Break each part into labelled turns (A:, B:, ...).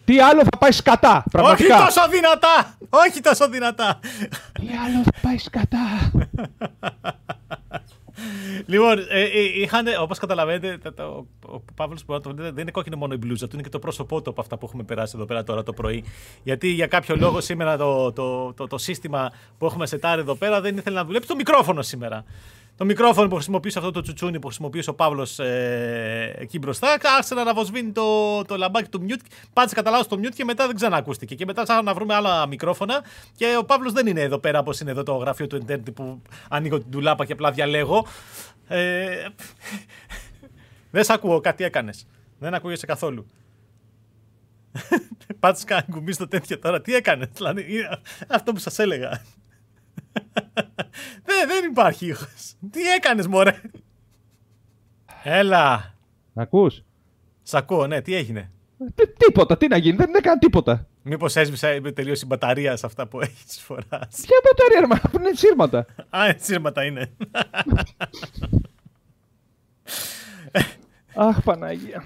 A: Τι άλλο θα πάει σκατά, πραγματικά.
B: Όχι τόσο δυνατά! Όχι τόσο δυνατά!
A: Τι άλλο θα πάει σκατά.
B: Λοιπόν, όπως καταλαβαίνετε, ο Παύλος δεν είναι κόκκινο μόνο η μπλούζα του, είναι και το πρόσωπό του από αυτά που έχουμε περάσει εδώ πέρα τώρα το πρωί. Γιατί για κάποιο λόγο σήμερα το σύστημα που έχουμε σετάρει εδώ πέρα δεν ήθελε να δουλέψει το μικρόφωνο σήμερα. Το μικρόφωνο που χρησιμοποιούσε, αυτό το τσουτσούνι που χρησιμοποιούσε ο Παύλος εκεί μπροστά, άρχισε να αναβοσβήνει το λαμπάκι του mute, πάτησε κατά λάθος το mute και μετά δεν ξανακούστηκε. Και μετά ψάχναμε να βρούμε άλλα μικρόφωνα και ο Παύλος δεν είναι εδώ πέρα όπως είναι εδώ το γραφείο του Internet που ανοίγω την τουλάπα και απλά διαλέγω. Δεν σ' ακούω, κάτι έκανες. Δεν ακούγεσαι καθόλου. Πάτησε κανένα κουμπί στο τέτοιο τώρα. Τι έκανες, δηλαδή, αυτό που σας έλεγα. Δεν υπάρχει ήχος. Τι έκανες, μωρέ? Έλα.
A: Μ' ακούς?
B: Σ' ακούω, ναι, τι έγινε?
A: Τίποτα, τι να γίνει, δεν έκανε τίποτα.
B: Μήπως έσβησε τελείως η μπαταρία σε αυτά που έχεις φοράς?
A: Ποια μπαταρία, που είναι σύρματα.
B: Α, σύρματα είναι.
A: Αχ, Παναγία.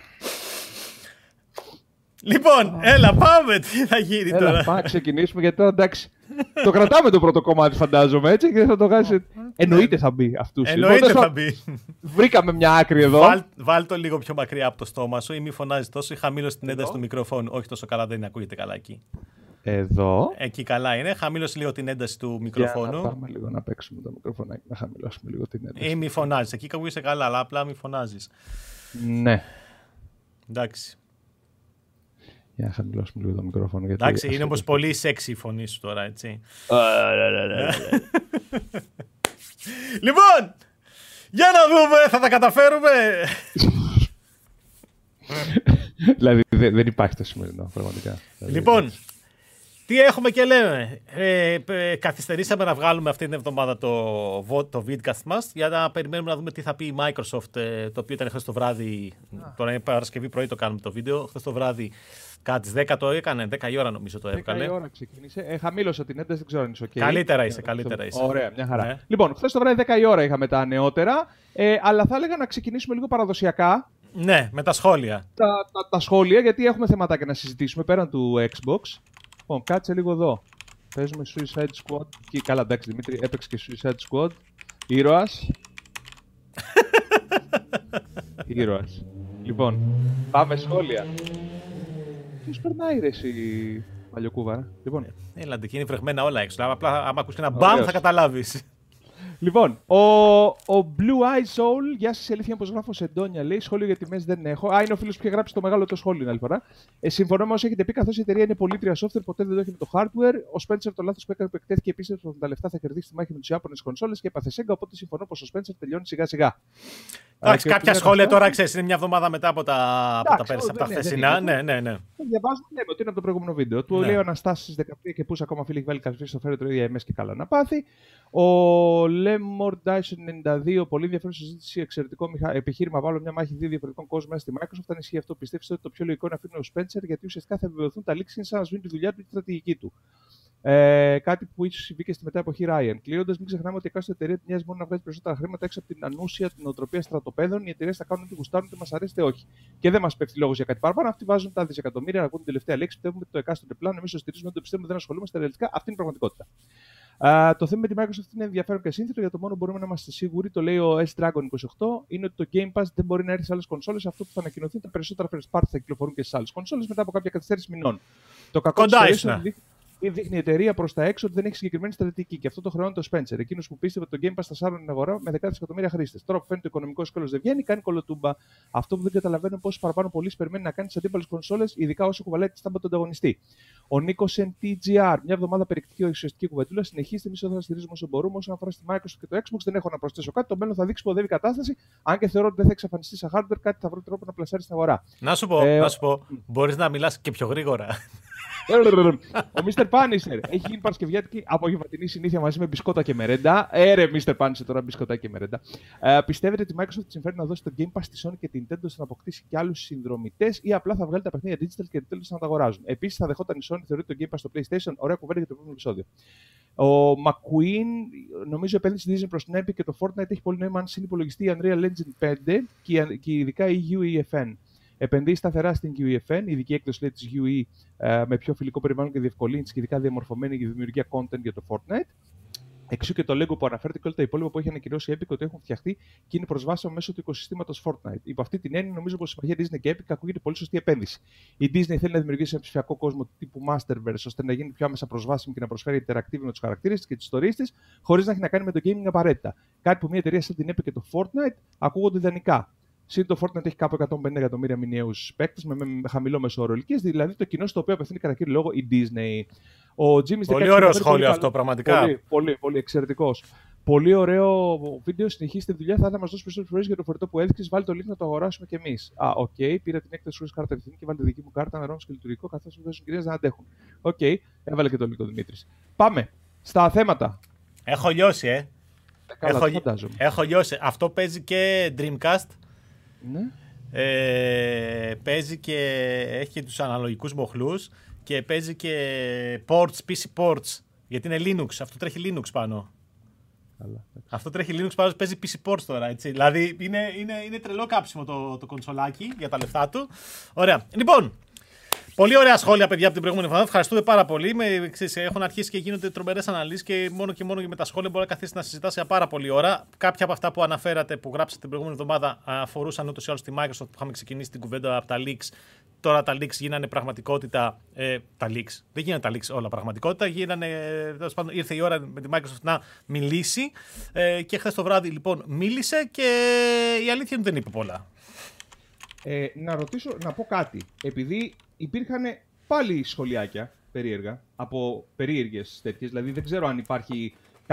B: Λοιπόν, έλα, πάμε. Τι θα γίνει τώρα?
A: Έλα, πάμε, ξεκινήσουμε γιατί τώρα εντάξει. Το κρατάμε το πρώτο κομμάτι, φαντάζομαι, έτσι, και θα το βγάλει. Εννοείται θα μπει αυτούς.
B: Εννοείται θα μπει.
A: Βρήκαμε μια άκρη εδώ.
B: Βάλ το λίγο πιο μακριά από το στόμα σου ή μη φωνάζεις τόσο ή χαμήλωσε την ένταση του μικροφόνου. Όχι τόσο καλά, δεν ακούγεται καλά εκεί.
A: Εδώ.
B: Εκεί καλά είναι. Χαμήλωσε λίγο την ένταση του μικροφόνου.
A: Να πάμε λίγο να παίξουμε το μικροφωνάκι, να χαμηλώσουμε λίγο την ένταση.
B: Ή μη φωνάζεις. Εκεί ακούγεσαι καλά, αλλά απλά μη φωνάζεις.
A: Ναι.
B: Εντάξει.
A: Για να χαμηλώσουμε λίγο το μικρόφωνο.
B: Εντάξει, είναι όμως πολύ σεξι η φωνή σου τώρα, έτσι. Λοιπόν, για να δούμε, θα τα καταφέρουμε.
A: Δηλαδή δεν υπάρχει το σημερινό, πραγματικά.
B: Λοιπόν, τι έχουμε και λέμε. Καθυστερήσαμε να βγάλουμε αυτή την εβδομάδα το vidcast μας για να περιμένουμε να δούμε τι θα πει η Microsoft, το οποίο ήταν χθες το βράδυ. Τώρα είναι Παρασκευή πρωί το κάνουμε το βίντεο. Χθες το βράδυ κάτι 10 το έκανε, 10 η ώρα νομίζω το έκανε.
A: 10 η ώρα ξεκίνησε. Χαμήλωσα την ένταση, δεν ξέρω αν είσαι OK.
B: Καλύτερα είσαι.
A: Ωραία, μια χαρά.
B: Ναι.
A: Λοιπόν, χθες το βράδυ 10 η ώρα είχαμε τα νεότερα, αλλά θα έλεγα να ξεκινήσουμε λίγο παραδοσιακά.
B: Ναι, με τα σχόλια.
A: Τα σχόλια, γιατί έχουμε θεματάκια να συζητήσουμε πέραν του Xbox. Λοιπόν, κάτσε λίγο εδώ. Παίζουμε Suicide Squad. Και, καλά, εντάξει, Δημήτρη, έπαιξε και Suicide Squad. Ήρωας. Ήρωας. Λοιπόν, πάμε σχόλια. Ποιος περνάει ρε εσύ, παλιοκούβαρα. Λοιπόν.
B: Έλα, είναι βρεγμένα όλα έξω. Απλά, άμα ακούς και ένα μπαμ, θα καταλάβεις.
A: Λοιπόν, ο Blue Eye Soul, γεια σας, αλήθεια πως γράφω σε Ντόνια, λέει, σχόλιο για τιμές δεν έχω. Α, είναι ο φίλος που είχε γράψει το μεγάλο το σχόλιο την άλλη φορά. Συμφωνώ με όσο έχετε πει, καθώς η εταιρεία είναι πολύτρια software, ποτέ δεν το έχει με το hardware. Ο Spencer το λάθος που έκανε που εκτέθηκε επίσης ότι τα λεφτά θα κερδίσει τη μάχη με τους Ιάπωνες κονσόλες και έπαθε Sega, οπότε συμφωνώ πως ο Spencer τελειώνει σιγά σιγά.
B: Εντάξει, κάποια σχόλια τώρα ξέρεις, είναι μια εβδομάδα μετά από τα πέρυσι, από τα χθεσινά. Ναι.
A: Διαβάζουμε, λέμε ότι είναι από το προηγούμενο βίντεο. Του λέει ο Αναστάσης 13 και πού ακόμα φίλοι έχει βάλει καθώς στο φέρετρο ίδια MS και καλά να πάθει. Ο Lemor Dyson 92, πολύ ενδιαφέρον συζήτηση, εξαιρετικό επιχείρημα. Βάλω μια μάχη δύο διαφορετικών κόσμων μέσα στη Microsoft. Αν ισχύει αυτό, πιστεύετε ότι το πιο λογικό είναι να αφήνει ο Spencer, γιατί ουσιαστικά θα επιβεβαιωθούν τα leaks, είναι σαν να σβήνει τη δουλειά του και τη στρατηγική του. Κάτι που ίσως συμβεί και στη μετά εποχή Ryan. Κλείνοντας, μην ξεχνάμε ότι η εκάστοτε εταιρεία μοιάζει μόνο να βγάζει περισσότερα χρήματα έξω από την ανούσια την οτροπία στρατοπέδων. Οι εταιρείες θα κάνουν ό,τι γουστάρουν, είτε μας αρέσει είτε όχι. Και δεν μας πέφτει λόγος για κάτι παραπάνω. Αυτοί βάζουν τα δισεκατομμύρια να ακούν την τελευταία λέξη. Πιστεύουμε ότι το εκάστοτε πλάνο, εμείς το στηρίζουμε, δεν το πιστεύουμε, δεν ασχολούμαστε ρεαλιστικά. Αυτή είναι η πραγματικότητα. Το θέμα με τη Microsoft είναι ενδιαφέρον και σύνθετο, για το μόνο που μπορούμε να είμαστε σίγουροι, το λέει ο S-Dragon 28, είναι ότι το Game Pass δεν μπορεί να έρθει σε άλλες κονσόλες. Αυτό που θα ανακοινωθεί, τα περισσότερα first party θα κυκλοφορούν και σε άλλες κονσόλες μετά από κάποια καθυστέρηση μηνών. Το κακό δείχνει η εταιρεία προς τα έξω ότι δεν έχει συγκεκριμένη στρατηγική. Και αυτό το χρεώνει το Spencer. Εκείνος που πίστευε ότι το Game Pass θα σάρωνε την αγορά με δεκάδες εκατομμύρια χρήστες. Τώρα που φαίνεται το οικονομικό σκέλος δεν βγαίνει, κάνει κολοτούμπα. Αυτό που δεν καταλαβαίνω πόσοι παραπάνω πωλήσεις περιμένει να κάνει στις αντίπαλες κονσόλες, ειδικά όσο κουβαλάει τη στάμπα του ανταγωνιστή. Ο Νίκος NTGR, μια εβδομάδα περιεκτική ουσιαστική κουβεντούλα. Συνεχίστε, εμείς θα στηρίζουμε όσο μπορούμε. Όσον αφορά στη Microsoft και το Xbox, δεν έχω να προσθέσω κάτι. Το μέλλον θα δείξει που οδεύει η κατάσταση. Αν και θεωρώ ότι δεν θα εξαφανιστεί σε hardware, κάτι θα βρει τρόπο να πλασάρει στην αγορά.
B: Να σου πω, μπορείς να μιλάς και πιο γρήγορα.
A: Ο Mr. Punisher έχει γίνει παρασκευιάτικη απογευματινή συνήθεια μαζί με μπισκότα και μερέντα. Ρε, Mr. Punisher τώρα μπισκότα και μερέντα. Πιστεύετε ότι η Microsoft συμφέρει να δώσει το Game Pass στη Sony και την Nintendo να αποκτήσει και άλλους συνδρομητές ή απλά θα βγάλει τα παιχνίδια digital και τέλος να τα αγοράζουν? Επίσης, θα δεχόταν η Sony, θεωρεί το Game Pass στο PlayStation? Ωραία κουβέντα για το επόμενο επεισόδιο. Ο McQueen, νομίζω επένδυση Disney προς την Epic και το Fortnite έχει πολύ νόημα αν συνυπολογιστεί η Unreal Engine 5 και ειδικά η UEFN. Επενδύει σταθερά στην QEFN, ειδική έκδοση της UE με πιο φιλικό περιβάλλον και διευκολύνση και ειδικά διαμορφωμένη για δημιουργία content για το Fortnite. Εξού και το Lego που αναφέρεται και όλα τα υπόλοιπα που έχει ανακοινώσει η Epic ότι έχουν φτιαχτεί και είναι προσβάσιμο μέσω του οικοσυστήματος Fortnite. Υπό αυτή την έννοια, νομίζω πως η συμμαχία Disney και Epic ακούγεται πολύ σωστή επένδυση. Η Disney θέλει να δημιουργήσει ένα ψηφιακό κόσμο τύπου Masterverse, ώστε να γίνει πιο άμεσα προσβάσιμη και να προσφέρει interactive με τους χαρακτήρες και τις ιστορίες της, χωρίς να έχει να κάνει με το gaming απαραίτητα. Κάτι που μια εταιρεία σαν την Epic και το Fortnite ακούγονται ιδανικά. Συν το Fortnite έχει κάπου 150 εκατομμύρια μηνιαίους παίκτες με χαμηλό μέσο όρο ηλικίας, δηλαδή το κοινό στο οποίο απευθύνει κατά κύριο λόγο η Disney.
B: Πολύ ωραίο σχόλιο αυτό, πραγματικά.
A: Πολύ εξαιρετικός. Πολύ ωραίο βίντεο. Συνεχίστε τη δουλειά. Θα ήθελα να μας δώσει περισσότερες φορές για το φορητό που έδειξες. Βάλει το link να το αγοράσουμε κι εμείς. Οκ. Πήρα την έκταση χωρίς κάρτα ευθύνη και βάλει τη δική μου κάρτα να και λειτουργικό, καθώς οι κυρίες δεν αντέχουν. Οκ. Έβαλε και το link ο Δημήτρης. Πάμε στα θέματα.
B: Έχω λιώσει,
A: Έχω
B: λιώσει. Αυτό παίζει και Dreamcast.
A: Ναι.
B: Παίζει και έχει και τους αναλογικούς μοχλούς και παίζει και ports, PC ports, γιατί είναι Linux, αυτό τρέχει Linux πάνω.
A: Καλά.
B: Αυτό τρέχει Linux πάνω, παίζει PC ports τώρα, έτσι. Δηλαδή είναι τρελό κάψιμο το κονσολάκι για τα λεφτά του. Ωραία. Λοιπόν, πολύ ωραία σχόλια, παιδιά, από την προηγούμενη εβδομάδα. Ευχαριστούμε πάρα πολύ. Έχουν αρχίσει και γίνονται τρομερές αναλύσεις και μόνο με τα σχόλια μπορεί να καθίσει να συζητάσει για πάρα πολλή ώρα. Κάποια από αυτά που αναφέρατε, που γράψατε την προηγούμενη εβδομάδα, αφορούσαν ούτως ή άλλως τη Microsoft που είχαμε ξεκινήσει την κουβέντα από τα leaks. Τώρα τα leaks γίνανε πραγματικότητα. Τα leaks. Δεν γίνανε τα leaks όλα πραγματικότητα. Ήρθε η ώρα με τη Microsoft να μιλήσει. Και χθες το βράδυ λοιπόν μίλησε και η αλήθεια δεν είπε πολλά.
A: Να πω κάτι. Επειδή υπήρχαν πάλι σχολιάκια περίεργα από περίεργες τέτοιες, δηλαδή δεν ξέρω αν υπάρχει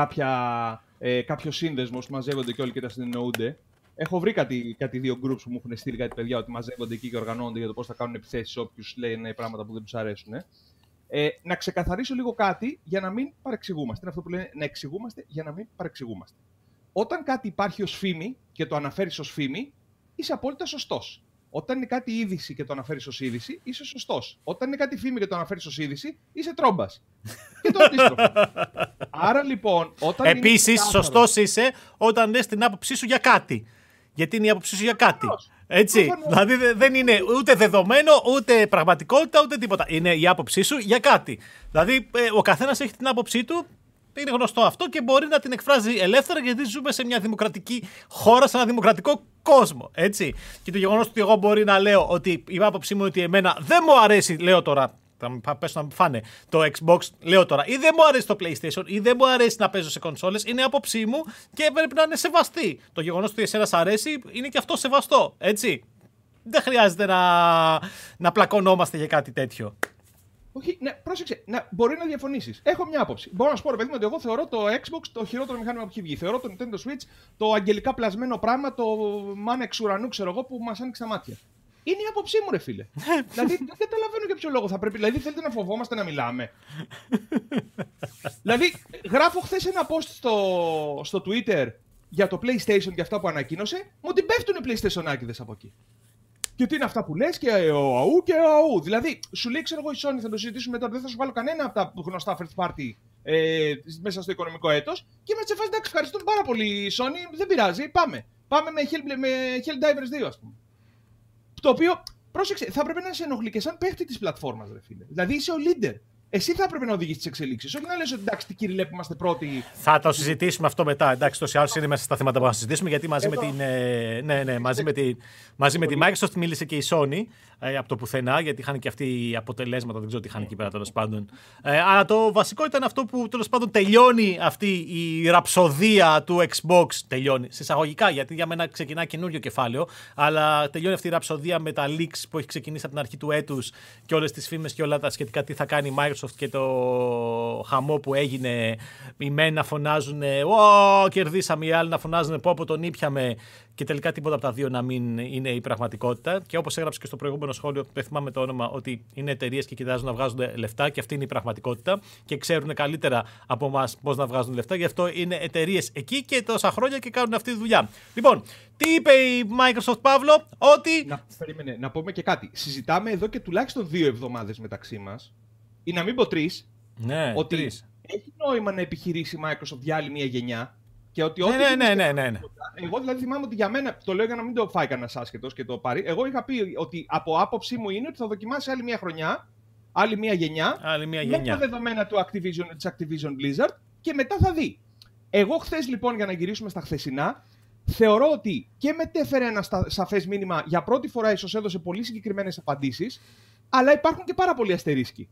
A: κάποιο σύνδεσμος που μαζεύονται και όλοι και τα συνεννοούνται. Έχω βρει κάτι δύο groups που μου έχουν στείλει κάτι παιδιά ότι μαζεύονται εκεί και οργανώνονται για το πώς θα κάνουν επιθέσεις όποιους λένε πράγματα που δεν τους αρέσουν. Να ξεκαθαρίσω λίγο κάτι για να μην παρεξηγούμαστε. Είναι αυτό που λένε να εξηγούμαστε για να μην παρεξηγούμαστε. Όταν κάτι υπάρχει ως φήμη και το αναφέρεις ως φήμη, είσαι απόλυτα σωστός. Όταν είναι κάτι είδηση και το αναφέρεις ως είδηση, είσαι σωστός. Όταν είναι κάτι φήμη και το αναφέρεις ως είδηση, είσαι τρόμπας. Και το αντίστροφο. Άρα λοιπόν, όταν.
B: Επίσης, σωστός είσαι όταν λες την άποψή σου για κάτι. Γιατί είναι η άποψή σου για κάτι. Έτσι. Δηλαδή δεν είναι ούτε δεδομένο, ούτε πραγματικότητα, ούτε τίποτα. Είναι η άποψή σου για κάτι. Δηλαδή, ο καθένας έχει την άποψή του. Είναι γνωστό αυτό και μπορεί να την εκφράζει ελεύθερα, γιατί ζούμε σε μια δημοκρατική χώρα, σε ένα δημοκρατικό κόσμο. Έτσι. Και το γεγονός ότι εγώ μπορεί να λέω ότι η άποψή μου είναι ότι εμένα δεν μου αρέσει, λέω τώρα. Θα πέσω να μου φάνε το Xbox, λέω τώρα, ή δεν μου αρέσει το PlayStation, ή δεν μου αρέσει να παίζω σε κονσόλες, είναι άποψή μου και πρέπει να είναι σεβαστή. Το γεγονός ότι εσένα σ' αρέσει είναι και αυτό σεβαστό. Έτσι. Δεν χρειάζεται να πλακωνόμαστε για κάτι τέτοιο.
A: Όχι, ναι, πρόσεξε, μπορεί να διαφωνήσεις. Έχω μια άποψη. Μπορώ να σου πω, ρε παιδί μου, ότι εγώ θεωρώ το Xbox το χειρότερο μηχάνημα που έχει βγει. Θεωρώ το Nintendo Switch το αγγελικά πλασμένο πράγμα, το μάνα εξ ουρανού, ξέρω εγώ, που μας άνοιξε τα μάτια. Είναι η άποψή μου, ρε φίλε. Δηλαδή, δεν καταλαβαίνω για ποιο λόγο θα πρέπει. Δηλαδή, θέλετε να φοβόμαστε να μιλάμε. Δηλαδή, γράφω χθες ένα post στο Twitter για το PlayStation και αυτά που ανακοίνωσε, μου την πέφτουνε PlayStation-άκηδες από εκεί. Και τι είναι αυτά που λες και ο αού και ο αού. Δηλαδή, σου λέει, ξέρω εγώ, η Sony θα το συζητήσουμε μετά, δεν θα σου βάλω κανένα από τα γνωστά first party μέσα στο οικονομικό έτος. Και είμαι σε φάση, εντάξει, ευχαριστούμε πάρα πολύ, Sony, δεν πειράζει, πάμε. Πάμε με Helldivers 2, ας πούμε. Το οποίο, πρόσεξε, θα πρέπει να σε ενοχλεί και σαν παίχτη της πλατφόρμας, ρε φίλε. Δηλαδή, είσαι ο leader. Εσύ θα έπρεπε να οδηγείς τις εξελίξεις. Όχι να λες ότι εντάξει, τι κύριε, που είμαστε πρώτοι.
B: Θα το συζητήσουμε αυτό μετά. Εντάξει, τόσοι άλλοι είναι μέσα στα θέματα που θα συζητήσουμε. Γιατί μαζί με τη Microsoft μίλησε και η Sony από το πουθενά. Γιατί είχαν και αυτοί αποτελέσματα. Δεν ξέρω τι είχαν εκεί πέρα τέλος πάντων. Αλλά το βασικό ήταν αυτό που τέλος πάντων τελειώνει αυτή η ραψοδία του Xbox. Τελειώνει σε εισαγωγικά, γιατί για μένα ξεκινά καινούριο κεφάλαιο. Αλλά τελειώνει αυτή η ραψοδία με τα leaks που έχει ξεκινήσει από την αρχή του έτους και όλες τις φήμες και όλα τα σχετικά τι θα κάνει η Microsoft και το χαμό που έγινε. Οι μεν να φωνάζουν κερδίσαμε, οι άλλοι να φωνάζουν πω τον ήπιαμε και τελικά τίποτα από τα δύο να μην είναι η πραγματικότητα. Και όπως έγραψε και στο προηγούμενο σχόλιο, δεν θυμάμαι το όνομα, ότι είναι εταιρείες και κοιτάζουν να βγάζουν λεφτά και αυτή είναι η πραγματικότητα και ξέρουν καλύτερα από εμάς πώς να βγάζουν λεφτά. Γι' αυτό είναι εταιρείες εκεί και τόσα χρόνια και κάνουν αυτή τη δουλειά. Λοιπόν, τι είπε η Microsoft, Παύλο, ότι.
A: Περίμενε, να πούμε και κάτι. Συζητάμε εδώ και τουλάχιστον 2 εβδομάδες μεταξύ μας. Ή να μην πω 3,
B: ναι,
A: ότι
B: 3.
A: έχει νόημα να επιχειρήσει η Microsoft για άλλη μια γενιά. Και ότι
B: ναι.
A: Εγώ δηλαδή θυμάμαι ότι για μένα, το λέω για να μην το φάει κανένας άσχετος και το πάρει, εγώ είχα πει ότι από άποψή μου είναι ότι θα δοκιμάσει άλλη μια χρονιά, άλλη μια γενιά, με τα δεδομένα της Activision Blizzard και μετά θα δει. Εγώ χθες λοιπόν, για να γυρίσουμε στα χθεσινά, θεωρώ ότι και μετέφερε ένα σαφές μήνυμα, για πρώτη φορά ίσως έδωσε πολύ συγκεκριμένες απαντήσεις, αλλά υπάρχουν και πάρα πολλοί αστερίσκοι.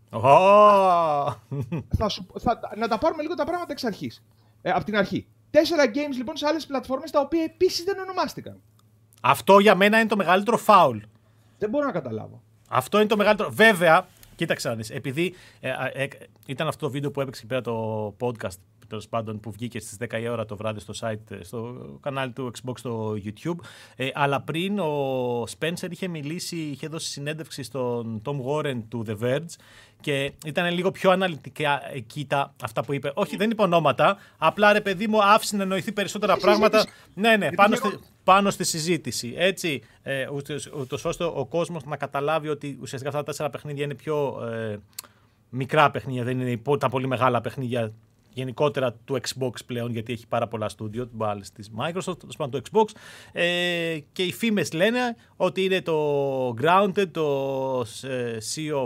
A: Να τα πάρουμε λίγο τα πράγματα εξ αρχής. Από την αρχή. 4 games λοιπόν σε άλλες πλατφόρμες, τα οποία επίσης δεν ονομάστηκαν.
B: Αυτό για μένα είναι το μεγαλύτερο φάουλ.
A: Δεν μπορώ να καταλάβω.
B: Αυτό είναι το μεγαλύτερο. Βέβαια, κοίταξε να δεις. Επειδή ήταν αυτό το βίντεο που έπαιξε πέρα το podcast, τέλος πάντων, που βγήκε στις 10 η ώρα το βράδυ στο site, στο κανάλι του Xbox στο YouTube. Αλλά πριν ο Spencer είχε μιλήσει, είχε δώσει συνέντευξη στον Tom Warren του The Verge και ήταν λίγο πιο αναλυτικά εκεί αυτά που είπε. Όχι, δεν είπε ονόματα, απλά ρε παιδί μου άφησε να εννοηθεί περισσότερα πράγματα. Ναι, πάνω στη συζήτηση. Έτσι, ούτως ώστε ο κόσμος να καταλάβει ότι ουσιαστικά αυτά τα 4 παιχνίδια είναι πιο μικρά παιχνίδια, δεν είναι τα πολύ μεγάλα παιχνίδια γενικότερα του Xbox πλέον, γιατί έχει πάρα πολλά στούντιο, μπάλες της Microsoft, το Xbox, και οι φήμες λένε ότι είναι το Grounded, το Sea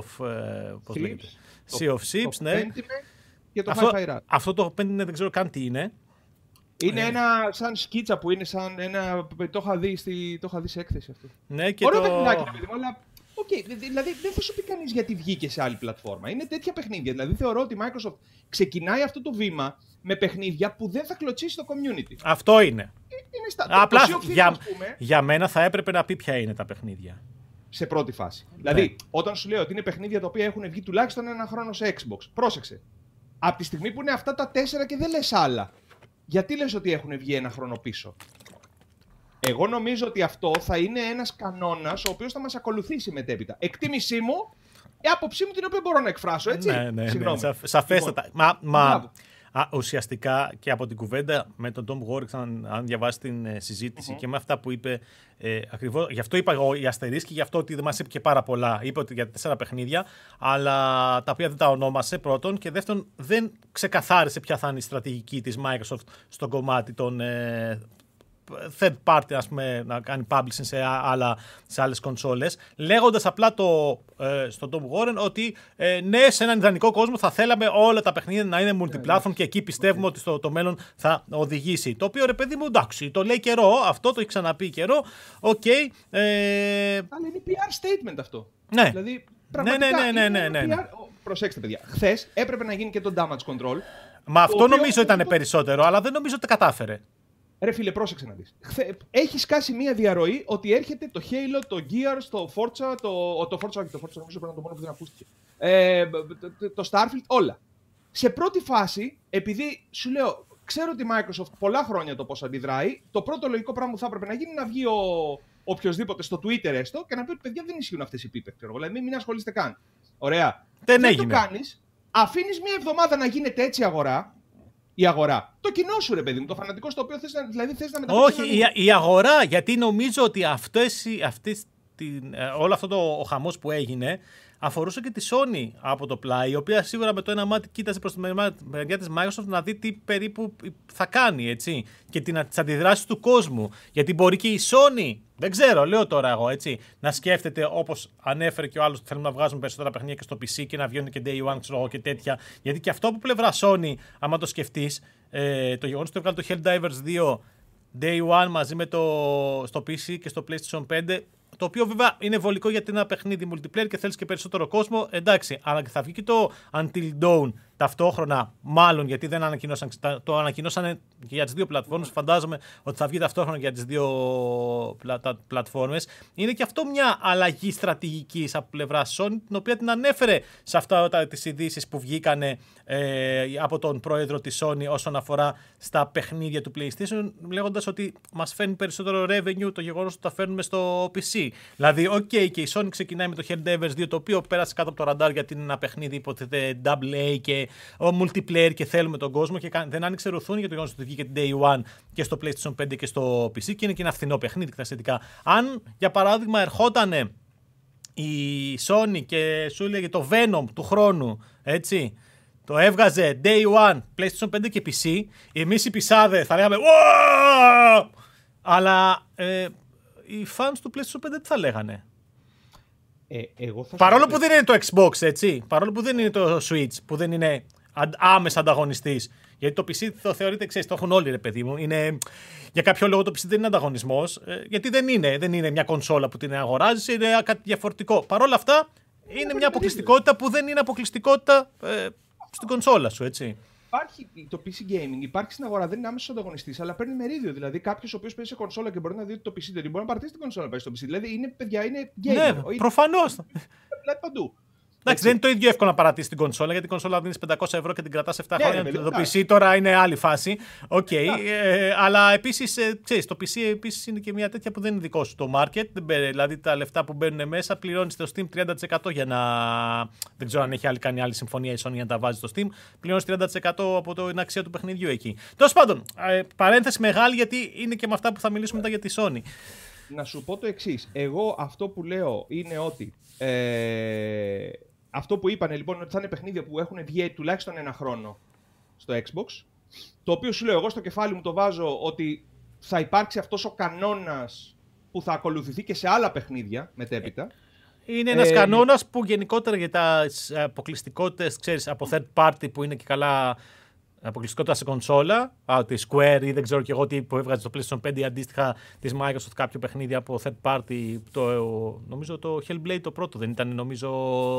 B: of Ships, ναι.
A: Και το Hi-Fi Rush.
B: Αυτό το Pentiment δεν ξέρω καν τι είναι.
A: Είναι ένα σαν σκίτσα που είναι σαν ένα... Το είχα δει σε έκθεση αυτό.
B: Ναι, και
A: ωραίο παιχνιδάκι, αλλά... δηλαδή δεν θα σου πει κανείς γιατί βγήκε σε άλλη πλατφόρμα. Είναι τέτοια παιχνίδια. Δηλαδή θεωρώ ότι η Microsoft ξεκινάει αυτό το βήμα με παιχνίδια που δεν θα κλωτσίσει το community.
B: Αυτό είναι. Απλά
A: για,
B: για μένα θα έπρεπε να πει ποια είναι τα παιχνίδια.
A: Σε πρώτη φάση. Ναι. Δηλαδή, όταν σου λέω ότι είναι παιχνίδια τα οποία έχουν βγει τουλάχιστον ένα χρόνο σε Xbox, πρόσεξε. Από τη στιγμή που είναι αυτά τα 4 και δεν λες άλλα, γιατί λες ότι έχουν βγει ένα χρόνο πίσω? Εγώ νομίζω ότι αυτό θα είναι ένας κανόνας ο οποίος θα μας ακολουθήσει μετέπειτα. Εκτίμησή μου, η άποψή μου την οποία μπορώ να εκφράσω, έτσι.
B: Ναι, σαφέστατα. Ουσιαστικά και από την κουβέντα με τον Tom Warren, αν διαβάσει την συζήτηση και με αυτά που είπε, ακριβώς, γι' αυτό είπα εγώ οι αστερίσκοι, γι' αυτό ότι δεν μας είπε και πάρα πολλά. Είπε ότι για 4 παιχνίδια, αλλά τα οποία δεν τα ονόμασε πρώτον, και δεύτερον δεν ξεκαθάρισε ποια θα είναι η στρατηγική της Microsoft στον κομμάτι των third party, ας πούμε, να κάνει publishing σε άλλες κονσόλες, λέγοντας απλά στον Tom Warren ότι ναι, σε έναν ιδανικό κόσμο θα θέλαμε όλα τα παιχνίδια να είναι multiplatform και εκεί πιστεύουμε ότι το μέλλον θα οδηγήσει. Το οποίο, ρε παιδί μου, εντάξει, το λέει καιρό, αυτό το έχει ξαναπεί καιρό, okay,
A: αλλά είναι PR statement αυτό.
B: Ναι.
A: Δηλαδή, πραγματικά
B: ναι.
A: Προσέξτε, παιδιά, χθες έπρεπε να γίνει και το damage control.
B: Μα αυτό νομίζω ήταν περισσότερο, αλλά δεν νομίζω ότι κατάφερε.
A: Ρε φίλε, πρόσεξε να δεις. Έχει σκάσει μία διαρροή ότι έρχεται το Halo, το Gears, το Forza, το Forza νομίζω πρέπει να το μόνο που δεν ακούστηκε. Το Starfield, όλα. Σε πρώτη φάση, επειδή σου λέω, ξέρω ότι η Microsoft πολλά χρόνια το πώς αντιδράει, το πρώτο λογικό πράγμα που θα έπρεπε να γίνει είναι να βγει οποιοσδήποτε στο Twitter έστω και να πει ότι παιδιά δεν ισχύουν αυτές οι πίπες. Δηλαδή μην ασχολείστε καν. Ωραία. Δεν το κάνεις, αφήνεις μία εβδομάδα να γίνεται έτσι η αγορά. Το κοινό σου, ρε παιδί μου, το φανατικό στο οποίο θες να μεταφέρεις.
B: Όχι, η αγορά, γιατί νομίζω ότι όλο αυτό ο χαμός που έγινε αφορούσε και τη Sony από το πλάι, η οποία σίγουρα με το ένα μάτι κοίταζε προς τη μεριά της Microsoft να δει τι περίπου θα κάνει, έτσι, και τις αντιδράσεις του κόσμου. Γιατί μπορεί και η Sony, δεν ξέρω, λέω τώρα εγώ, έτσι, να σκέφτεται, όπως ανέφερε και ο άλλος, ότι θέλουμε να βγάζουμε περισσότερα παιχνίδια και στο PC και να βγαίνουν και Day One, ξέρω εγώ, και τέτοια. Γιατί και αυτό από πλευρά Sony, άμα το σκεφτείς, το γεγονός ότι έβγαλε το Helldivers 2 Day One μαζί με στο PC και στο PlayStation 5. Το οποίο βέβαια είναι βολικό γιατί είναι ένα παιχνίδι multiplayer και θέλεις και περισσότερο κόσμο. Εντάξει, αλλά θα βγει και το Until Dawn ταυτόχρονα, μάλλον γιατί δεν ανακοινώσαν. Το ανακοινώσανε και για τις δύο πλατφόρμες. Φαντάζομαι ότι θα βγει ταυτόχρονα για τις δύο πλατφόρμες. Είναι και αυτό μια αλλαγή στρατηγικής από πλευρά Sony, την οποία την ανέφερε σε αυτά τις ειδήσεις που βγήκανε από τον πρόεδρο της Sony όσον αφορά στα παιχνίδια του PlayStation, λέγοντας ότι μας φέρνει περισσότερο revenue το γεγονός ότι τα φέρνουμε στο PC. Δηλαδή, και η Sony ξεκινάει με το Helldivers 2, το οποίο πέρασε κάτω από το ραντάρ γιατί είναι ένα παιχνίδι υποτίθεται AA και multiplayer και θέλουμε τον κόσμο, και δεν άνοιξε ρουθούνι για το γεγονός ότι βγήκε την Day One και στο PlayStation 5 και στο PC, και είναι και ένα φθηνό παιχνίδι σχετικά. Αν για παράδειγμα ερχότανε η Sony και σου έλεγε το Venom του χρόνου, έτσι, το έβγαζε Day One, PlayStation 5 και PC, εμείς οι πισάδες θα λέγαμε «Wow!» Αλλά οι fans του PlayStation 5 τι θα λέγανε? Παρόλο που δεν είναι το Xbox, έτσι. Παρόλο που δεν είναι το Switch, που δεν είναι άμεσα ανταγωνιστής. Γιατί το PC το θεωρείται, ξέρεις, το έχουν όλοι, ρε παιδί μου. Είναι, για κάποιο λόγο το PC δεν είναι ανταγωνισμός. Γιατί δεν είναι μια κονσόλα που την αγοράζεις, είναι κάτι διαφορετικό. Παρ' όλα αυτά, είναι μια αποκλειστικότητα που δεν είναι αποκλειστικότητα στην κονσόλα σου, έτσι.
A: Υπάρχει το PC gaming, υπάρχει στην αγορά, δεν είναι άμεσο ανταγωνιστή, αλλά παίρνει μερίδιο. Δηλαδή, κάποιο ο οποίο παίζει σε κονσόλα και μπορεί να δει ότι το PC δεν μπορεί να πατήσει την κονσόλα να παίζει στο PC. Δηλαδή, είναι παιδιά, είναι gamer.
B: Ναι, προφανώς.
A: Δηλαδή, παντού.
B: Εντάξει, δεν είναι το ίδιο εύκολο να παρατήσει την κονσόλα, γιατί η κονσόλα δίνει 500 ευρώ και την κρατά 7 χρόνια. Το PC τώρα είναι άλλη φάση. Okay. Αλλά επίσης, ξέρεις, το PC επίσης είναι και μια τέτοια που δεν είναι δικό σου το market. Δηλαδή τα λεφτά που μπαίνουν μέσα πληρώνει στο Steam 30% για να. Δεν ξέρω αν έχει κάνει άλλη συμφωνία η Sony για να τα βάζει στο Steam. Πληρώνει 30% από την αξία του παιχνιδιού εκεί. Τέλος πάντων, παρένθεση μεγάλη, γιατί είναι και με αυτά που θα μιλήσουμε μετά για τη Sony.
A: Να σου πω το εξής. Εγώ αυτό που λέω είναι ότι. Αυτό που είπανε λοιπόν ότι θα είναι παιχνίδια που έχουν βγει τουλάχιστον ένα χρόνο στο Xbox, το οποίο σου λέω εγώ στο κεφάλι μου το βάζω ότι θα υπάρξει αυτός ο κανόνας που θα ακολουθηθεί και σε άλλα παιχνίδια μετέπειτα.
B: Είναι ένας κανόνας που γενικότερα για τα αποκλειστικότητες, ξέρεις, από third party που είναι και καλά αποκλειστικότητα σε κονσόλα, τη Square ή δεν ξέρω και εγώ τι που έβγαζε το PlayStation 5 ή αντίστοιχα της Microsoft κάποιο παιχνίδι από third party, νομίζω το Hellblade το πρώτο δεν ήταν, νομίζω.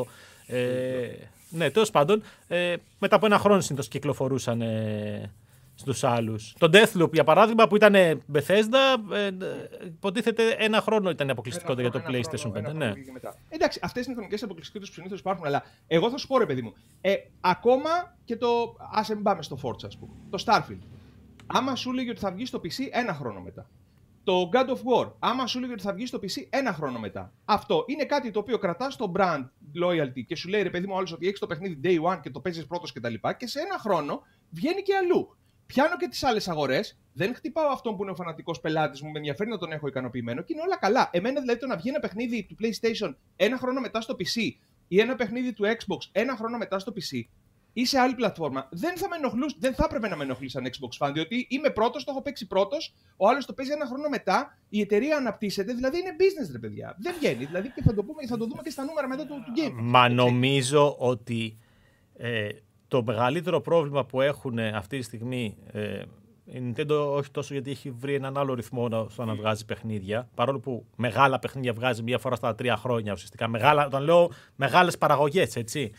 B: Ναι, τέλος πάντων, μετά από ένα χρόνο συνήθως κυκλοφορούσαν στους άλλους. Το Deathloop, για παράδειγμα, που ήταν Bethesda, υποτίθεται ένα χρόνο ήταν αποκλειστικότητα για το PlayStation 5. Ναι.
A: Εντάξει, αυτές είναι οι χρονικές αποκλειστικότητες που συνήθως υπάρχουν, αλλά εγώ θα σου πω, ρε παιδί μου, ακόμα και το. Ας μην πάμε στο Forza, ας πούμε. Το Starfield. Άμα σου λέγει ότι θα βγει στο PC ένα χρόνο μετά. Το God of War, άμα σου λέει ότι θα βγει στο PC ένα χρόνο μετά. Αυτό είναι κάτι το οποίο κρατάς το brand loyalty και σου λέει, ρε παιδί μου, όλος ότι έχεις το παιχνίδι day one και το παίζεις πρώτος κτλ. Και σε ένα χρόνο βγαίνει και αλλού. Πιάνω και τις άλλες αγορές, δεν χτυπάω αυτόν που είναι ο φανατικός πελάτης μου, με ενδιαφέρει να τον έχω ικανοποιημένο και είναι όλα καλά. Εμένα δηλαδή το να βγει ένα παιχνίδι του PlayStation ένα χρόνο μετά στο PC ή ένα παιχνίδι του Xbox ένα χρόνο μετά στο PC ή σε άλλη πλατφόρμα, δεν θα έπρεπε να με ενοχλεί σαν Xbox fan, διότι είμαι πρώτος, το έχω παίξει πρώτος, ο άλλος το παίζει ένα χρόνο μετά, η εταιρεία αναπτύσσεται, δηλαδή είναι business, ρε παιδιά. Δεν βγαίνει, δηλαδή και θα το δούμε και στα νούμερα μετά του game.
B: Μα νομίζω ότι το μεγαλύτερο πρόβλημα που έχουν αυτή τη στιγμή η Nintendo, όχι τόσο γιατί έχει βρει έναν άλλο ρυθμό στο να βγάζει παιχνίδια, παρόλο που μεγάλα παιχνίδια βγάζει μία φορά στα 3 χρόνια ουσιαστικά. Όταν λέω μεγάλες παραγωγές, έτσι,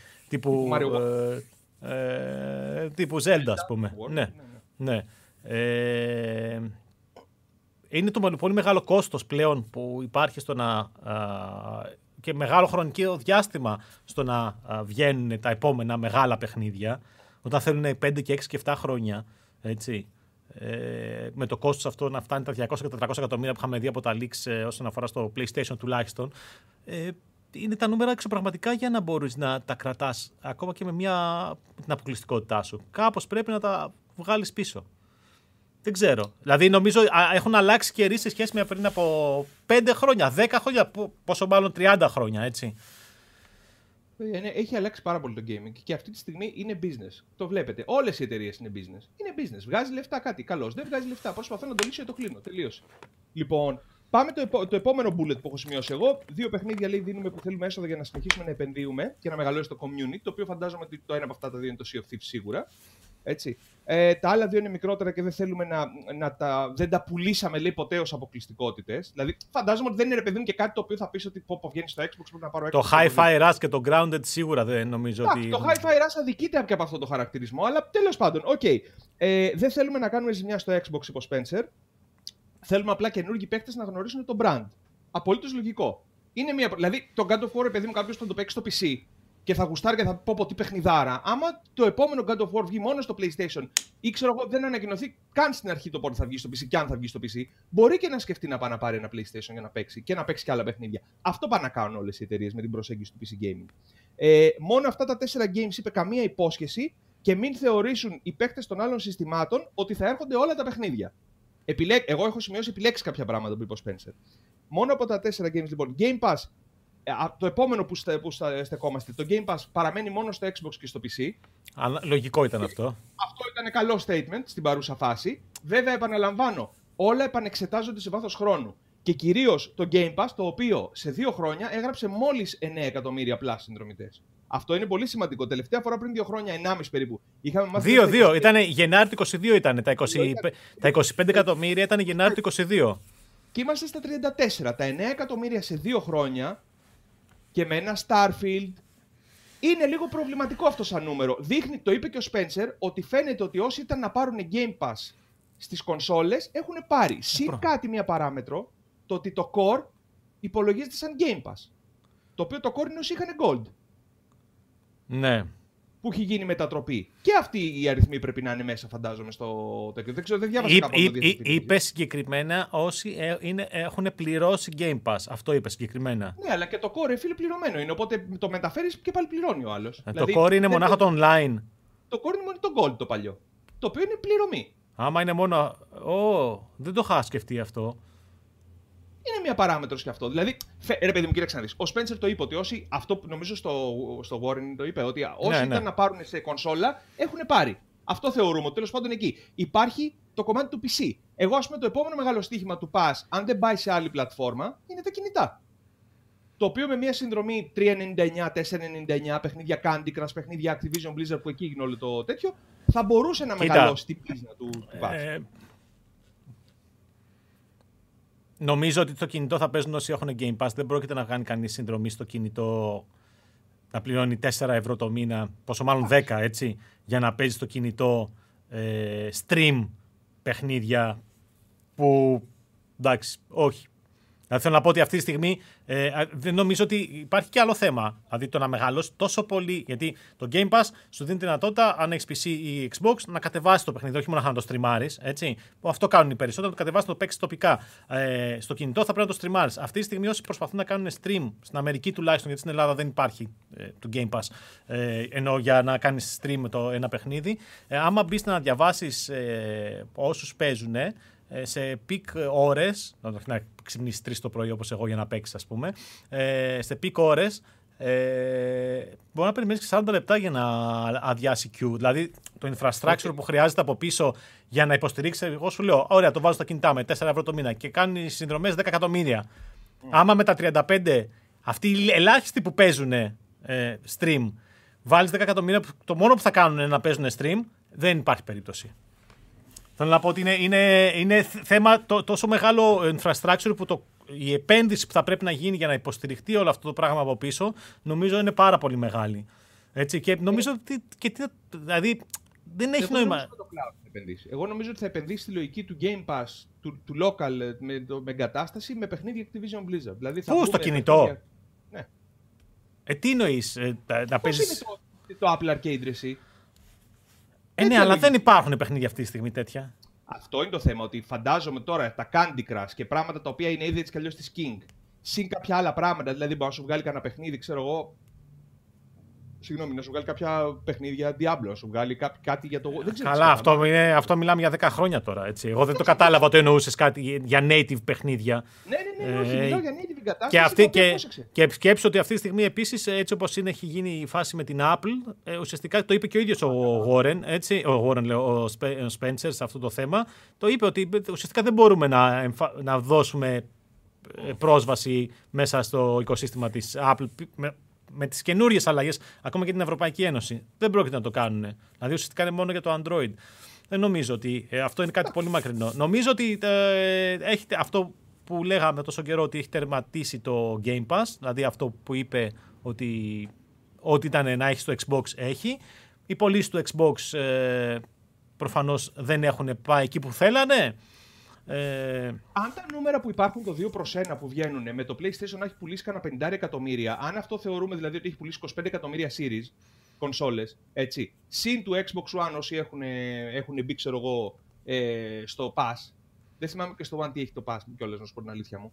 B: τύπου Zelda, ας πούμε. Ναι. Είναι το πολύ μεγάλο κόστος πλέον που υπάρχει στο να και μεγάλο χρονικό διάστημα στο να βγαίνουν τα επόμενα μεγάλα παιχνίδια, όταν θέλουν 5 και 6 και 7 χρόνια, έτσι, με το κόστος αυτό να φτάνει τα 200 και 400 εκατομμύρια που είχαμε δει από τα leaks όσον αφορά στο PlayStation τουλάχιστον, είναι τα νούμερα εξωπραγματικά για να μπορείς να τα κρατάς ακόμα και με την αποκλειστικότητά σου. Κάπως πρέπει να τα βγάλεις πίσω. Δεν ξέρω. Δηλαδή νομίζω έχουν αλλάξει καιροί σε σχέση με πριν από 5 χρόνια, 10 χρόνια, πόσο μάλλον 30 χρόνια, έτσι.
A: Έχει αλλάξει πάρα πολύ το gaming και αυτή τη στιγμή είναι business. Το βλέπετε. Όλες οι εταιρείες είναι business. Είναι business. Βγάζει λεφτά κάτι. Καλώς. Δεν βγάζει λεφτά. Προσπαθώ να το λύσω και το κλείνω. Τελείωσε. Λοιπόν, πάμε το επόμενο bullet που έχω σημειώσει εγώ. 2 παιχνίδια λέει δίνουμε που θέλουμε έσοδα για να συνεχίσουμε να επενδύουμε και να μεγαλώσει το community. Το οποίο φαντάζομαι ότι το ένα από αυτά τα 2 είναι το Sea of Thieves σίγουρα. Έτσι. Τα άλλα 2 είναι μικρότερα και δεν θέλουμε δεν τα πουλήσαμε λέει ποτέ ως αποκλειστικότητες. Δηλαδή, φαντάζομαι ότι δεν είναι ρε παιδί μου και κάτι το οποίο θα πεις ότι βγαίνει στο Xbox πρέπει να πάρω Xbox.
B: Το Hi-Fi Rush και το Grounded σίγουρα δεν νομίζω ότι.
A: Το Hi-Fi Rush αδικείται και από αυτό το χαρακτηρισμό, αλλά τέλος πάντων, okay. Δεν θέλουμε να κάνουμε ζημιά στο Xbox υπό Spencer. Θέλουμε απλά καινούργιοι παίκτες να γνωρίσουν το brand. Απολύτως λογικό. Δηλαδή, το God of War, παιδί μου, κάποιος θα το παίξει στο PC. Και θα γουστάρει και θα πω τι παιχνιδάρα. Άμα το επόμενο God of War βγει μόνο στο PlayStation ή ξέρω εγώ δεν ανακοινωθεί καν στην αρχή το πότε θα βγει στο PC και αν θα βγει στο PC, μπορεί και να σκεφτεί να πάει να πάρει ένα PlayStation για να παίξει και να παίξει και άλλα παιχνίδια. Αυτό πάνε να κάνουν όλες οι εταιρείες με την προσέγγιση του PC Gaming. Μόνο αυτά τα 4 games είπε καμία υπόσχεση και μην θεωρήσουν οι παίκτες των άλλων συστημάτων ότι θα έρχονται όλα τα παιχνίδια. Εγώ έχω σημειώσει επιλέξει κάποια πράγματα που είπε ο Spencer. Μόνο από τα 4 games λοιπόν. Game Pass. Το επόμενο που στεκόμαστε, το Game Pass παραμένει μόνο στο Xbox και στο PC.
B: Λογικό ήταν αυτό.
A: Αυτό ήταν καλό statement στην παρούσα φάση. Βέβαια, επαναλαμβάνω, όλα επανεξετάζονται σε βάθος χρόνου. Και κυρίως το Game Pass, το οποίο σε 2 χρόνια έγραψε μόλις 9 εκατομμύρια πλάς συνδρομητές. Αυτό είναι πολύ σημαντικό. Τελευταία φορά πριν 2 χρόνια, 1,5 περίπου.
B: 2. Ήταν Γενάρη του 22 ήταν. Τα 25 εκατομμύρια ήταν Γενάρη του 22.
A: Και είμαστε στα 34. Τα 9 εκατομμύρια σε 2 χρόνια και με ένα Starfield. Είναι λίγο προβληματικό αυτό σαν νούμερο. Δείχνει, το είπε και ο Spencer, ότι φαίνεται ότι όσοι ήταν να πάρουν Game Pass στις κονσόλες έχουν πάρει. Συν κάτι μία παράμετρο, το ότι το Core υπολογίζεται σαν Game Pass. Το οποίο το Core είναι όσοι είχαν Gold.
B: Ναι.
A: Που έχει γίνει μετατροπή. Και αυτοί οι αριθμοί πρέπει να είναι μέσα, φαντάζομαι, στο τέτοιο. Δεν ξέρω, δεν διάβασα κάπου το διευθυντή.
B: Είπε συγκεκριμένα όσοι έχουν πληρώσει Game Pass. Αυτό είπε συγκεκριμένα.
A: Ναι, αλλά και το Core, φίλε, πληρωμένο είναι. Οπότε το μεταφέρεις και πάλι πληρώνει ο άλλος.
B: Δηλαδή, το Core είναι μονάχα το online.
A: Το Core είναι μόνο το Gold το παλιό. Το οποίο είναι πληρωμή.
B: Άμα είναι μόνο. Δεν το είχα σκεφτεί αυτό.
A: Είναι μια παράμετρος και αυτό. Δηλαδή, ρε παιδί μου, κοίταξε να δεις. Ο Spencer το είπε ότι όσοι. Αυτό νομίζω στο Warren το είπε. Ότι όσοι ήταν να πάρουν σε κονσόλα έχουν πάρει. Αυτό θεωρούμε ότι τέλος πάντων εκεί. Υπάρχει το κομμάτι του PC. Εγώ, ας πούμε, το επόμενο μεγάλο στοίχημα του Pass, αν δεν πάει σε άλλη πλατφόρμα, είναι τα κινητά. Το οποίο με μια συνδρομή 3,99, 4,99, παιχνίδια Candy Crush, παιχνίδια Activision Blizzard που εκεί έγινε όλο το τέτοιο, θα μπορούσε να μεγαλώσει την πίσνα του Pass.
B: Νομίζω ότι το κινητό θα παίζουν όσοι έχουν Game Pass. Δεν πρόκειται να κάνει κανείς συνδρομή στο κινητό να πληρώνει 4 ευρώ το μήνα, πόσο μάλλον 10, έτσι, για να παίζει στο κινητό stream παιχνίδια που, εντάξει, όχι. Δηλαδή θέλω να πω ότι αυτή τη στιγμή δεν νομίζω ότι υπάρχει και άλλο θέμα. Δηλαδή το να μεγαλώσει τόσο πολύ. Γιατί το Game Pass σου δίνει τη δυνατότητα, αν έχει PC ή Xbox, να κατεβάσει το παιχνίδι. Όχι μόνο να το στριμάρεις. Αυτό κάνουν οι περισσότεροι. Να το κατεβάσει, να το παίξει τοπικά. Στο κινητό θα πρέπει να το στριμάρεις. Αυτή τη στιγμή όσοι προσπαθούν να κάνουν stream, στην Αμερική τουλάχιστον, γιατί στην Ελλάδα δεν υπάρχει το Game Pass, ενώ για να κάνει stream ένα παιχνίδι, άμα μπει να διαβάσει όσους παίζουν. Σε peak ώρες, να ξυπνήσεις 3 το πρωί όπως εγώ για να παίξεις, ας πούμε, σε peak ώρες μπορεί να περιμένεις και 40 λεπτά για να αδειάσει queue. Δηλαδή το infrastructure που χρειάζεται από πίσω για να υποστηρίξει, εγώ σου λέω, ωραία, το βάζω στα κινητά με 4 ευρώ το μήνα και κάνει συνδρομές 10 εκατομμύρια. Άμα με τα 35, αυτοί οι ελάχιστοι που παίζουν stream, βάλεις 10 εκατομμύρια, το μόνο που θα κάνουν είναι να παίζουν stream, δεν υπάρχει περίπτωση. Θέλω να πω ότι είναι θέμα τόσο μεγάλο infrastructure που η επένδυση που θα πρέπει να γίνει για να υποστηριχτεί όλο αυτό το πράγμα από πίσω, νομίζω είναι πάρα πολύ μεγάλη. Έτσι, και νομίζω ότι. Δηλαδή δεν έχει νόημα.
A: Εγώ νομίζω ότι θα επενδύσει στη λογική του Game Pass, του local με εγκατάσταση με παιχνίδια Activision Blizzard. Δηλαδή,
B: πού, στο κινητό? Ναι. Τι εννοείς, να παίζεις.
A: Είναι το Apple Arcade, εσύ.
B: Ναι, αλλά δεν υπάρχουν παιχνίδια αυτή τη στιγμή τέτοια.
A: Αυτό είναι το θέμα, ότι φαντάζομαι τώρα τα Candy Crush και πράγματα τα οποία είναι ήδη έτσι κι αλλιώς της King, συν κάποια άλλα πράγματα, δηλαδή μπορεί να σου βγάλει κανένα παιχνίδι, ξέρω εγώ. Συγγνώμη, να σου βγάλει κάποια παιχνίδια Diablo, να σου βγάλει κάτι για το. Δεν ξέρω.
B: Καλά, αυτό μιλάμε για 10 χρόνια τώρα. Έτσι. Εγώ δεν το κατάλαβα ότι εννοούσες κάτι για native παιχνίδια.
A: Ναι, όχι, μιλάω για native εγκατάσταση.
B: Και σκέψου ότι αυτή τη στιγμή επίσης, έτσι όπως έχει γίνει η φάση με την Apple, ουσιαστικά το είπε και ο ίδιος ο Warren, έτσι, ο Spencer σε αυτό το θέμα, το είπε ότι ουσιαστικά δεν μπορούμε να δώσουμε πρόσβαση μέσα στο οικοσύστημα της Apple με τις καινούριες αλλαγές, ακόμα και την Ευρωπαϊκή Ένωση. Δεν πρόκειται να το κάνουν. Δηλαδή ουσιαστικά είναι μόνο για το Android. Δεν νομίζω ότι αυτό είναι κάτι πολύ μακρινό. Νομίζω ότι έχετε αυτό που λέγαμε τόσο καιρό, ότι έχει τερματίσει το Game Pass, δηλαδή αυτό που είπε ότι ό,τι ήταν να έχει στο Xbox έχει. Οι πωλήσεις του Xbox προφανώς δεν έχουν πάει εκεί που θέλανε.
A: Αν τα νούμερα που υπάρχουν το 2/1 που βγαίνουν με το PlayStation να έχει πουλήσει κανένα 50 εκατομμύρια, αν αυτό θεωρούμε δηλαδή ότι έχει πουλήσει 25 εκατομμύρια series κονσόλες, έτσι, συν του Xbox One όσοι έχουν μπει, ξέρω εγώ, στο Pass. Δεν θυμάμαι και στο One τι έχει το Pass κιόλας, να σου πω την αλήθεια μου.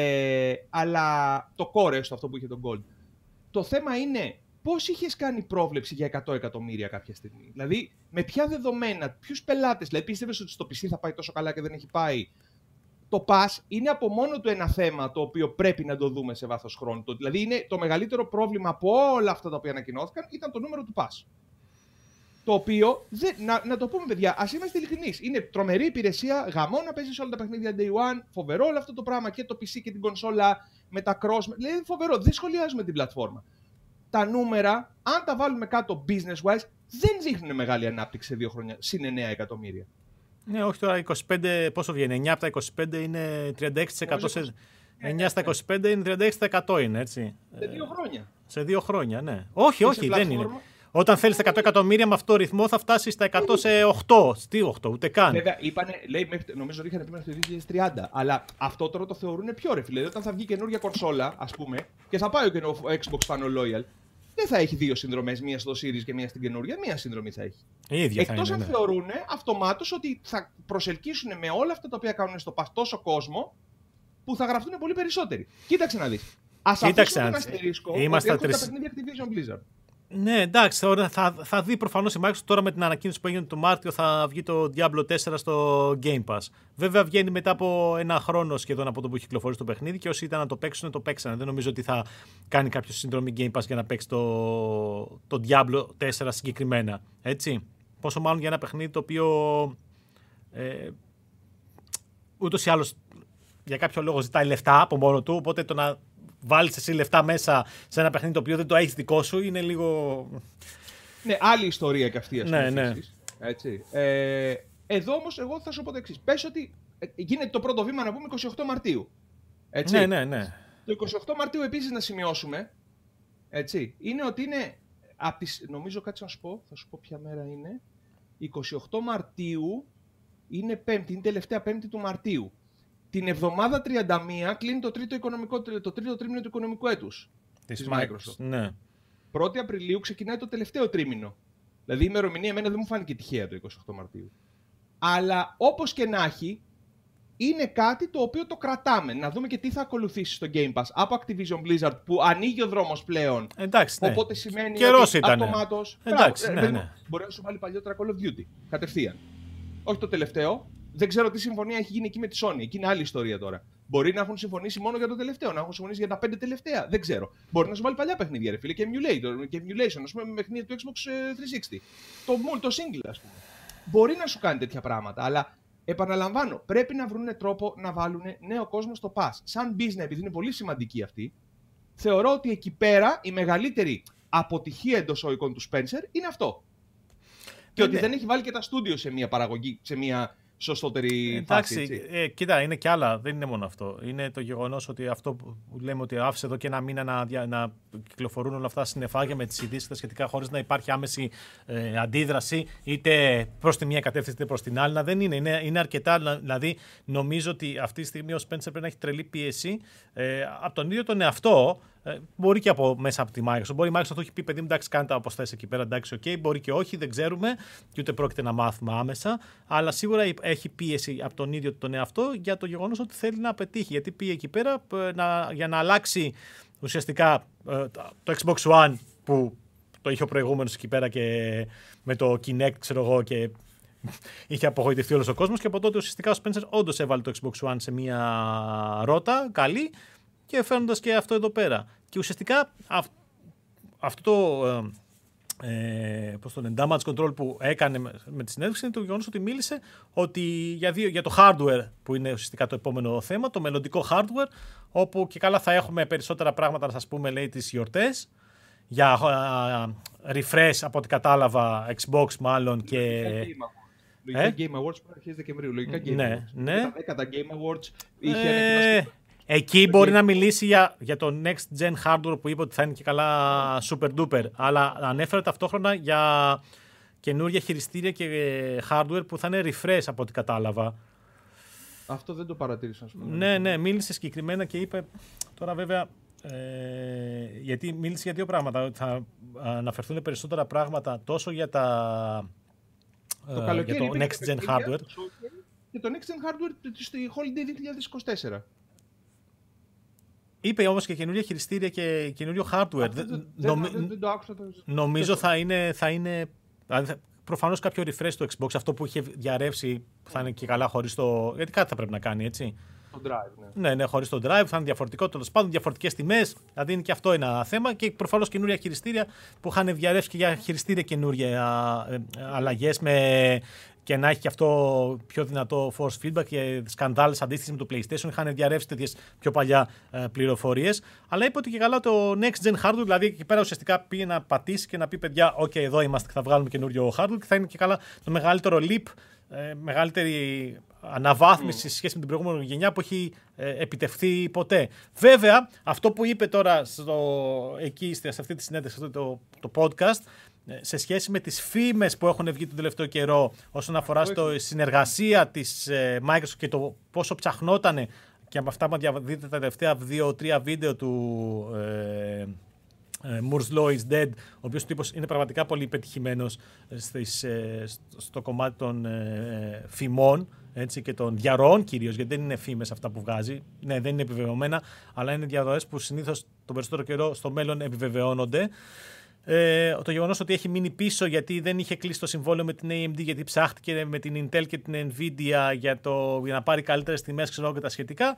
A: Αλλά το Core, αυτό που είχε το Gold. Το θέμα είναι πώς είχες κάνει πρόβλεψη για 100 εκατομμύρια κάποια στιγμή. Δηλαδή, με ποια δεδομένα, ποιους πελάτες, δηλαδή πίστευες ότι στο PC θα πάει τόσο καλά και δεν έχει πάει. το Pass είναι από μόνο του ένα θέμα το οποίο πρέπει να το δούμε σε βάθος χρόνου. Δηλαδή είναι το μεγαλύτερο πρόβλημα από όλα αυτά τα οποία ανακοινώθηκαν ήταν το νούμερο του Pass. Το οποίο, να το πούμε παιδιά, ας είμαστε ειλικρινείς, είναι τρομερή υπηρεσία, γαμό να παίζεις όλα τα παιχνίδια Day One, φοβερό όλο αυτό το πράγμα και το PC και την κονσόλα με τα cross, δηλαδή φοβερό, δεν σχολιάζουμε την πλατφόρμα. Τα νούμερα, αν τα βάλουμε κάτω business-wise, δεν δείχνουν μεγάλη ανάπτυξη σε 2 χρόνια, συν 9 εκατομμύρια.
B: Ναι, όχι τώρα 25, πόσο βγαίνει, 9 από τα 25 είναι 36%, 9 στα 25 είναι 36% είναι, έτσι.
A: Σε 2 χρόνια.
B: Σε 2 χρόνια, ναι. Όχι, δεν είναι. Όταν θέλεις τα 100 εκατομμύρια με αυτό το ρυθμό θα φτάσει στα 100 σε 8. Τι 8, ούτε καν.
A: Βέβαια, λέει, νομίζω ότι είχαν πει μέχρι το 2030. Αλλά αυτό τώρα το θεωρούν πιο ρε φίλε. Δηλαδή, όταν θα βγει καινούργια κονσόλα, ας πούμε, και θα πάει ο Xbox Fan Loyal, δεν θα έχει 2 συνδρομές, μία στο Series και μία στην καινούργια, μία συνδρομή θα έχει. Εκτός αν θεωρούν αυτομάτως ότι θα προσελκύσουν με όλα αυτά τα οποία κάνουν στο Pass τόσο κόσμο που θα γραφτούν πολύ περισσότεροι. Κοίταξε να δεις. Ας αφήσουμε ένα αστερίσκο ότι έχουν τα παιχνίδια Activision Blizzard.
B: Ναι, εντάξει, θα δει προφανώς η Microsoft τώρα με την ανακοίνωση που έγινε το Μάρτιο θα βγει το Diablo 4 στο Game Pass. Βέβαια βγαίνει μετά από 1 χρόνο σχεδόν από το που έχει κυκλοφορήσει το παιχνίδι και όσοι ήταν να το παίξουν, το παίξανε. Δεν νομίζω ότι θα κάνει κάποιο συνδρομή Game Pass για να παίξει το Diablo 4 συγκεκριμένα. Έτσι. Πόσο μάλλον για ένα παιχνίδι το οποίο ούτως ή άλλως για κάποιο λόγο ζητάει λεφτά από μόνο του, οπότε το να βάλεις εσύ λεφτά μέσα σε ένα παιχνίδι το οποίο δεν το έχεις δικό σου είναι λίγο...
A: Ναι, άλλη ιστορία και αυτή, ας πούμε.
B: Ναι.
A: Έτσι. Εδώ όμως εγώ θα σου πω το εξής. Πες ότι γίνεται το πρώτο βήμα να πούμε 28 Μαρτίου. Έτσι.
B: Ναι.
A: Το 28 Μαρτίου επίσης να σημειώσουμε, έτσι, είναι ότι είναι, νομίζω κάτι να σου πω, θα σου πω ποια μέρα είναι. 28 Μαρτίου είναι Πέμπτη, είναι τελευταία Πέμπτη του Μαρτίου. Την εβδομάδα 31 κλείνει το τρίτο τρίμηνο του οικονομικού έτους της Microsoft.
B: Ναι.
A: 1η Απριλίου ξεκινάει το τελευταίο τρίμηνο. Δηλαδή η ημερομηνία εμένα δεν μου φάνηκε τυχαία το 28 Μαρτίου. Αλλά όπως και να έχει, είναι κάτι το οποίο το κρατάμε. Να δούμε και τι θα ακολουθήσει στο Game Pass από Activision Blizzard που ανοίγει ο δρόμος πλέον.
B: Εντάξει, ναι.
A: Οπότε σημαίνει
B: καιρός
A: ότι
B: ήτανε.
A: αυτομάτως...
B: Εντάξει, ναι.
A: Μπορεί να σου βάλει παλιότερα Call of Duty. Κατευθείαν. Όχι το τελευταίο. Δεν ξέρω τι συμφωνία έχει γίνει εκεί με τη Sony. Εκεί είναι άλλη ιστορία τώρα. Μπορεί να έχουν συμφωνήσει μόνο για το τελευταίο, να έχουν συμφωνήσει για τα 5 τελευταία. Δεν ξέρω. Μπορεί να σου βάλει παλιά παιχνίδια, ρε φίλε, και emulation, ας πούμε, με παιχνίδια του Xbox 360. Το single, ας πούμε. Μπορεί να σου κάνει τέτοια πράγματα, αλλά επαναλαμβάνω, πρέπει να βρουν τρόπο να βάλουν νέο κόσμο στο Pass. Σαν business, επειδή είναι πολύ σημαντική αυτή, θεωρώ ότι εκεί πέρα η μεγαλύτερη αποτυχία εντός οικών του Spencer είναι αυτό. Και ότι δεν έχει βάλει και τα στούντιο σε μια παραγωγή, σε μια σωστότερη φάση.
B: Κοίτα, είναι κι άλλα. Δεν είναι μόνο αυτό. Είναι το γεγονός ότι αυτό που λέμε ότι άφησε εδώ και ένα μήνα να κυκλοφορούν όλα αυτά συννεφάγια με τις ειδήσεις τα σχετικά χωρίς να υπάρχει άμεση αντίδραση είτε προς τη μία κατεύθυνση είτε προς την άλλη. Δεν είναι. Είναι αρκετά. Δηλαδή, νομίζω ότι αυτή τη στιγμή ο Spencer πρέπει να έχει τρελή πίεση από τον ίδιο τον εαυτό. Μπορεί και μέσα από τη Microsoft. Μπορεί η Microsoft να του έχει πει: παιδί μου, εντάξει, κάντε όπως θες εκεί πέρα, εντάξει, OK. Μπορεί και όχι, δεν ξέρουμε και ούτε πρόκειται να μάθουμε άμεσα. Αλλά σίγουρα έχει πίεση από τον ίδιο τον εαυτό για το γεγονός ότι θέλει να πετύχει. Γιατί πήγε εκεί πέρα για να αλλάξει ουσιαστικά το Xbox One που το είχε ο προηγούμενος εκεί πέρα και με το Kinect, ξέρω εγώ, και είχε απογοητευτεί όλος ο κόσμος. Και από τότε ουσιαστικά ο Spencer όντως έβαλε το Xbox One σε μια ρότα καλή. Και φέρνοντας και αυτό εδώ πέρα. Και ουσιαστικά αυτό το damage control που έκανε με τη συνέντευξη είναι το γεγονός ότι μίλησε ότι για το hardware που είναι ουσιαστικά το επόμενο θέμα, το μελλοντικό hardware, όπου και καλά θα έχουμε περισσότερα πράγματα να σας πούμε, λέει, τις γιορτές, για refresh από ό,τι κατάλαβα, Xbox μάλλον και...
A: Λογικά Game Awards που αρχίζει Δεκεμβρίου. Λογικά Game Awards.
B: Ναι.
A: Τα Game Awards είχε ανακοινώσει.
B: Εκεί μπορεί να μιλήσει για το next gen hardware που είπε ότι θα είναι και καλά super duper, αλλά ανέφερε ταυτόχρονα για καινούργια χειριστήρια και hardware που θα είναι refresh από ό,τι κατάλαβα.
A: Αυτό δεν το παρατήρησα.
B: Ναι, μίλησε συγκεκριμένα και είπε, τώρα βέβαια, γιατί μίλησε για δύο πράγματα, θα αναφερθούν περισσότερα πράγματα τόσο για
A: το
B: next gen hardware.
A: Και το next gen hardware στη Holiday 2024.
B: Είπε όμως και καινούργια χειριστήρια και καινούριο hardware.
A: Δεν το άκουσα.
B: Νομίζω θα είναι προφανώς κάποιο refresh στο Xbox, αυτό που είχε διαρρεύσει θα είναι και καλά χωρίς το... Γιατί κάτι θα πρέπει να κάνει, έτσι.
A: το drive.
B: Ναι, χωρίς το drive, θα είναι διαφορετικό, τέλος πάντων, διαφορετικές τιμές. Δηλαδή είναι και αυτό ένα θέμα. Και προφανώς καινούρια χειριστήρια που είχαν διαρρεύσει και για χειριστήρια καινούρια αλλαγές και να έχει και αυτό πιο δυνατό force feedback και σκανδάλες αντίστοιχες με το PlayStation. Είχαν διαρρεύσει τέτοιες πιο παλιά πληροφορίες. Αλλά είπε ότι και καλά το next gen hardware, δηλαδή εκεί πέρα ουσιαστικά πήγε να πατήσει και να πει: παιδιά, OK, εδώ είμαστε και θα βγάλουμε καινούριο hardware, και θα είναι και καλά το μεγαλύτερο leap, μεγαλύτερη αναβάθμιση σε σχέση με την προηγούμενη γενιά που έχει επιτευχθεί ποτέ. Βέβαια, αυτό που είπε τώρα εκεί σε αυτή τη συνέντευξη, αυτό το podcast, σε σχέση με τις φήμες που έχουν βγει τον τελευταίο καιρό όσον αφορά στη συνεργασία της Microsoft και το πόσο ψαχνότανε, και από αυτά που δείτε τα τελευταία 2-3 βίντεο του Moore's Law is Dead, ο οποίος τύπος είναι πραγματικά πολύ πετυχημένος στο κομμάτι των φημών, έτσι, και των διαρροών κυρίως, γιατί δεν είναι φήμες αυτά που βγάζει. Ναι, δεν είναι επιβεβαιωμένα, αλλά είναι διαρροές που συνήθως τον περισσότερο καιρό στο μέλλον επιβεβαιώνονται. Το γεγονός ότι έχει μείνει πίσω γιατί δεν είχε κλείσει το συμβόλαιο με την AMD, γιατί ψάχτηκε με την Intel και την Nvidia για να πάρει καλύτερες τιμές, ξέρω, και τα σχετικά.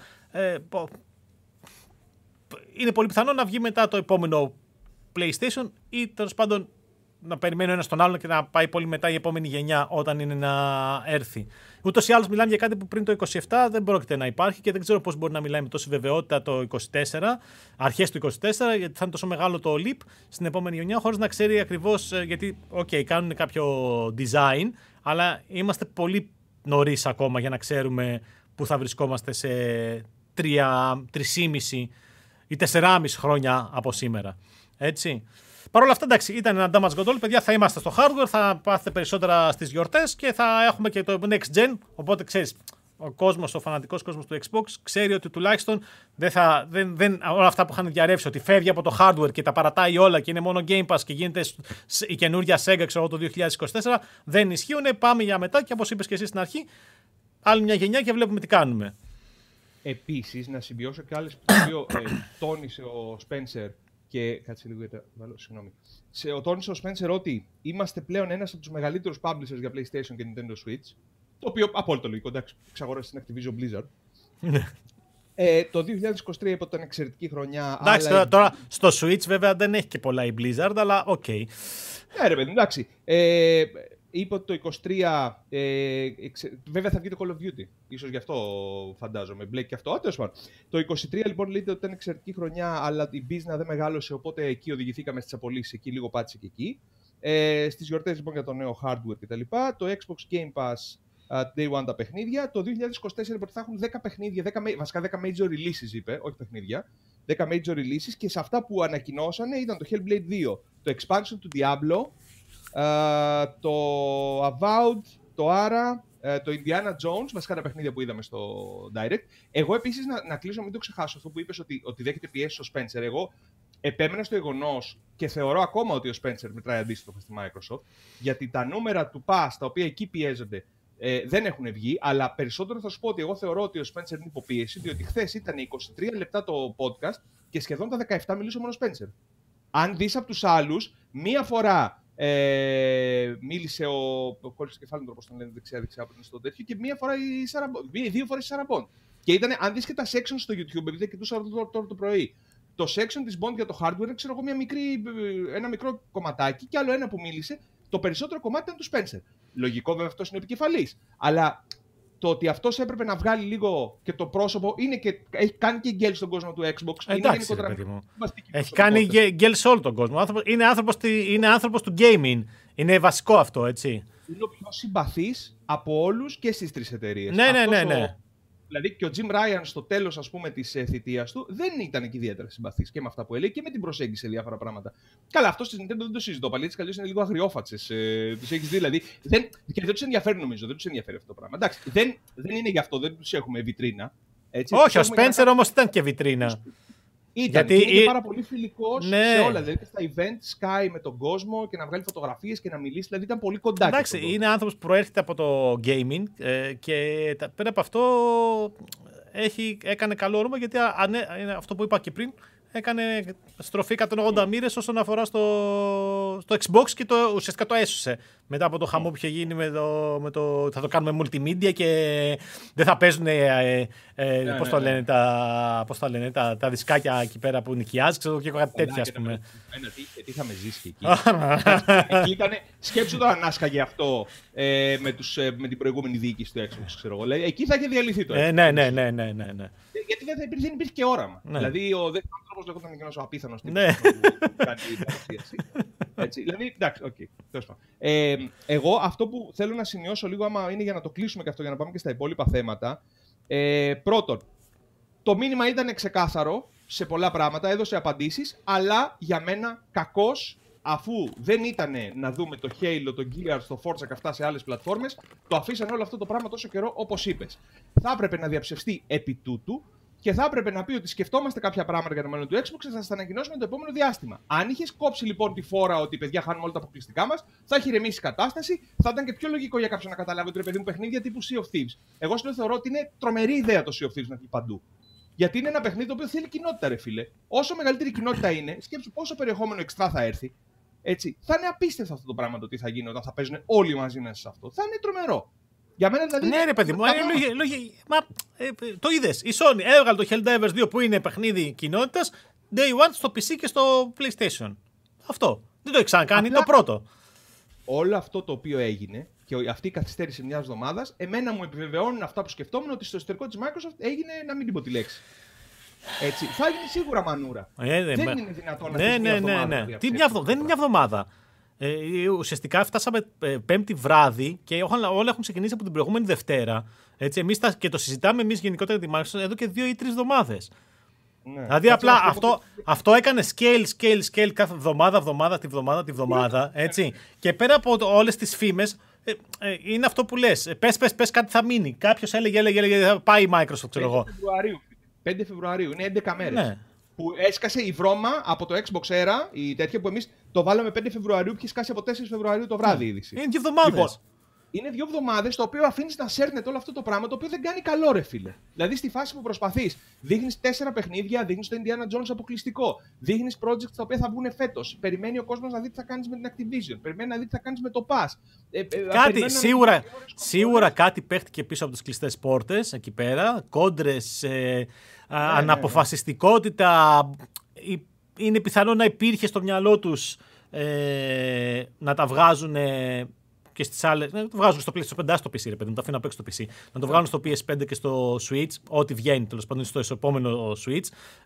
B: Είναι πολύ πιθανό να βγει μετά το επόμενο PlayStation, ή τέλος πάντων να περιμένει ο ένας τον άλλον και να πάει πολύ μετά η επόμενη γενιά όταν είναι να έρθει. Ούτως ή άλλως μιλάμε για κάτι που πριν το 27 δεν πρόκειται να υπάρχει, και δεν ξέρω πώς μπορεί να μιλάει με τόση βεβαιότητα το 24, αρχές του 24, γιατί θα είναι τόσο μεγάλο το leap στην επόμενη γενιά, χωρίς να ξέρει ακριβώς, γιατί κάνουν κάποιο design, αλλά είμαστε πολύ νωρίς ακόμα για να ξέρουμε που θα βρισκόμαστε σε 3,5 ή 4,5 χρόνια από σήμερα. Έτσι. Παρ' όλα αυτά, εντάξει, ήταν ένα damage control. Παιδιά, θα είμαστε στο hardware, θα πάθετε περισσότερα στις γιορτές και θα έχουμε και το next gen. Οπότε ξέρεις, ο φανατικός κόσμος του Xbox ξέρει ότι τουλάχιστον όλα αυτά που είχαν διαρρεύσει, ότι φεύγει από το hardware και τα παρατάει όλα και είναι μόνο Game Pass και γίνεται η καινούργια Sega, ξέρω, το 2024, δεν ισχύουν. Πάμε για μετά, και όπως είπες και εσύ στην αρχή, άλλη μια γενιά και βλέπουμε τι κάνουμε.
A: Επίσης, να συμπιώσω και άλλες που τόνισε ο Spencer. Και κάτσε λίγο γιατί συγγνώμη. Τόνισε ο Spencer ότι είμαστε πλέον ένας από τους μεγαλύτερους publishers για PlayStation και Nintendo Switch. Το οποίο απόλυτο λογικό, εντάξει, εξαγόρασε την Activision Blizzard. Το 2023 είπε ότι ήταν εξαιρετική χρονιά.
B: Εντάξει, τώρα στο Switch βέβαια δεν έχει και πολλά η Blizzard, αλλά οκ.
A: Ναι, ρε παιδί, εντάξει. Είπε ότι το 23 βέβαια θα βγει το Call of Duty. Ίσως γι' αυτό φαντάζομαι. Μπλέκει και αυτό. Το 23 λοιπόν λέτε ότι ήταν εξαιρετική χρονιά, αλλά η business δεν μεγάλωσε, οπότε εκεί οδηγηθήκαμε στις απολύσεις. Εκεί λίγο πάτησε και εκεί. Στις γιορτές λοιπόν για το νέο hardware κτλ. Το Xbox Game Pass Day One τα παιχνίδια. Το 2024 λοιπόν θα έχουν 10 παιχνίδια, βασικά 10 major releases είπε, όχι παιχνίδια. 10 major releases, και σε αυτά που ανακοινώσανε ήταν το Hellblade 2, το expansion του Diablo, το Avowed, το Ara, το Indiana Jones, βασικά τα παιχνίδια που είδαμε στο Direct. Εγώ επίσης να κλείσω, μην το ξεχάσω αυτό που είπες ότι δέχεται πιέσεις ο Spencer. Εγώ επέμενα στο γεγονός, και θεωρώ ακόμα ότι ο Spencer μετράει αντίστοιχο στη Microsoft, γιατί τα νούμερα του Pass, τα οποία εκεί πιέζονται, δεν έχουν βγει, αλλά περισσότερο θα σου πω ότι εγώ θεωρώ ότι ο Spencer είναι υποπίεση, διότι χθες ήταν 23 λεπτά το podcast και σχεδόν τα 17 μιλούσε μόνο ο Spencer. Αν δεις από τους άλλους, μία φορά μίλησε ο κόλλησε το κεφάλι, όπως τον λένε δεξιά-δεξιά από το τέτοιο, και μία φορά δύο φορές η Sarah Bond. Και ήταν, αν δεις και τα sections στο YouTube, επειδή κοιτούσα τώρα το πρωί, το section της Bond για το hardware, ξέρω εγώ, ένα μικρό κομματάκι, και άλλο ένα που μίλησε. Το περισσότερο κομμάτι ήταν του Spencer. Λογικό, βέβαια, αυτός είναι ο επικεφαλής. Αλλά το ότι αυτός έπρεπε να βγάλει λίγο και το πρόσωπο, είναι και έχει κάνει και γκέλ στον κόσμο του Xbox.
B: Εντάξει, είναι παιδί μου. Έχει κάνει γκέλ σε όλο τον κόσμο. Είναι άνθρωπος του gaming. Είναι βασικό αυτό, έτσι.
A: Είναι ο πιο συμπαθής από όλους και στις τρεις εταιρείες.
B: Ναι.
A: Δηλαδή και ο Jim Ryan στο τέλος, ας πούμε, της θητείας του δεν ήταν και ιδιαίτερα συμπαθής και με αυτά που έλεγε και με την προσέγγιση σε διάφορα πράγματα. Καλά, αυτό στη Nintendo δεν το συζητώ. Παλίτες καλώς είναι λίγο αγριόφατσες. Τους έχεις δει, δηλαδή. Και δεν τους ενδιαφέρει, νομίζω. Δεν τους ενδιαφέρει αυτό το πράγμα. Εντάξει, δεν είναι γι' αυτό, δεν τους έχουμε βιτρίνα. Έτσι,
B: όχι, ο Spencer όμως ήταν και βιτρίνα.
A: Γιατί είναι πάρα πολύ φιλικός σε όλα. Δηλαδή στα event Sky με τον κόσμο και να βγάλει φωτογραφίες και να μιλήσει. Δηλαδή ήταν πολύ κοντά.
B: Εντάξει, είναι άνθρωπος που προέρχεται από το gaming και πέρα από αυτό έκανε καλό όνομα, γιατί είναι αυτό που είπα και πριν. έκανε στροφή 180 μοίρες όσον αφορά στο Xbox και ουσιαστικά το έσωσε. Μετά από το χαμό που είχε γίνει με το θα το κάνουμε multimedia και δεν θα παίζουν πώς τα λένε, τα δισκάκια εκεί πέρα που νοικιάζει, ξέρω και κάτι τέτοια, ας πούμε.
A: Τι είχαμε ζήσει εκεί. Εκεί ήταν, σκέψου το ανάσκαγε αυτό με την προηγούμενη διοίκηση του Xbox, ξέρω εγώ. Εκεί θα είχε διαλυθεί το Xbox.
B: Ναι.
A: Γιατί δεν υπήρχε και όραμα. Δηλαδή ο δεύτερος άνθρωπος λέγονταν εκείνος ο απίθανος τύπος που κάνει η παρουσίαση. Έτσι, δηλαδή, εντάξει, οκ. Εγώ αυτό που θέλω να σημειώσω λίγο, άμα είναι για να το κλείσουμε και αυτό, για να πάμε και στα υπόλοιπα θέματα. Πρώτον, το μήνυμα ήταν ξεκάθαρο σε πολλά πράγματα, έδωσε απαντήσεις, αλλά για μένα κακώς, αφού δεν ήταν να δούμε το Halo, το Gears, το Forza και αυτά σε άλλες πλατφόρμες, το αφήσαν όλο αυτό το πράγμα τόσο καιρό όπως είπες. Θα έπρεπε να διαψευστεί επί τούτου και θα έπρεπε να πει ότι σκεφτόμαστε κάποια πράγματα για το μέλλον του Xbox και θα σας τα ανακοινώσουμε το επόμενο διάστημα. Αν είχες κόψει λοιπόν τη φόρα ότι παιδιά χάνουμε όλα τα αποκλειστικά μας, θα έχει ηρεμήσει η κατάσταση, θα ήταν και πιο λογικό για κάποιον να καταλάβει ότι ρε παιδί μου παιχνίδια τύπου Sea of Thieves. Εγώ θεωρώ ότι είναι τρομερή ιδέα το Sea of Thieves να βγει παντού. Γιατί είναι ένα παιχνίδι το οποίο θέλει κοινότητα, ρε φίλε. Όσο μεγαλύτερη κοινότητα είναι, σκέψου πόσο περιεχόμενο εξτρά θα έρθει. Έτσι. Θα είναι απίστευτο αυτό το πράγμα το τι θα γίνει όταν θα παίζουν όλοι μαζί μέσα σε αυτό. Θα είναι τρομερό. Για μένα δηλαδή.
B: Ναι, ρε παιδί μου, το είδες. Η Sony έβγαλε το Helldivers 2 που είναι παιχνίδι κοινότητας Day One στο PC και στο PlayStation. Αυτό. Δεν το έχει ξανακάνει, είναι το πρώτο.
A: Όλο αυτό το οποίο έγινε και αυτή η καθυστέρηση μιας εβδομάδας, εμένα μου επιβεβαιώνουν αυτά που σκεφτόμουν ότι στο εσωτερικό της Microsoft έγινε να μην την πω τη λέξη. Έτσι. Θα έγινε σίγουρα μανούρα. Δεν είναι δυνατόν να πει μια εβδομάδα.
B: Δεν είναι μια εβδομάδα. Ουσιαστικά φτάσαμε Πέμπτη βράδυ και όλα έχουν ξεκινήσει από την προηγούμενη Δευτέρα. Έτσι, εμείς και το συζητάμε εμείς γενικότερα τη Microsoft εδώ και 2 ή 3 εβδομάδες. Ναι. Δηλαδή απλά αυτό έκανε scale κάθε εβδομάδα, έτσι. Ναι. Και πέρα από όλες τις φήμες, είναι αυτό που λες. Πες κάτι θα μείνει. Κάποιος έλεγε θα πάει η Microsoft, ξέρω εγώ.
A: 5 Φεβρουαρίου, είναι 11 μέρες.
B: Ναι.
A: Που έσκασε η βρώμα από το Xbox Era, η τέτοια που εμείς το βάλαμε 5 Φεβρουαρίου και έχει σκάσει από 4 Φεβρουαρίου το βράδυ η είδηση.
B: Είναι 2 εβδομάδες. Λοιπόν,
A: είναι 2 εβδομάδες το οποίο αφήνεις να σέρνεται όλο αυτό το πράγμα το οποίο δεν κάνει καλό, ρε φίλε. Δηλαδή στη φάση που προσπαθείς, δείχνεις 4 παιχνίδια, δείχνεις το Indiana Jones αποκλειστικό, δείχνεις projects τα οποία θα βγουν φέτος. Περιμένει ο κόσμος να δει τι θα κάνεις με την Activision, περιμένει να δει τι θα κάνεις με το Pass.
B: Κάτι, σίγουρα κάτι παίχτηκε πίσω από τις κλειστές πόρτες εκεί πέρα. Κόντρες, αναποφασιστικότητα. Είναι πιθανό να υπήρχε στο μυαλό τους να τα βγάζουν. Και στις άλλες, να το βγάζουν στο PlayStation 5 στο PC, ρε παιδί μου, το αφήνω να παίξει στο PC. Να το βγάλουν στο PS5 και στο Switch, ό,τι βγαίνει τέλος πάντων στο επόμενο Switch.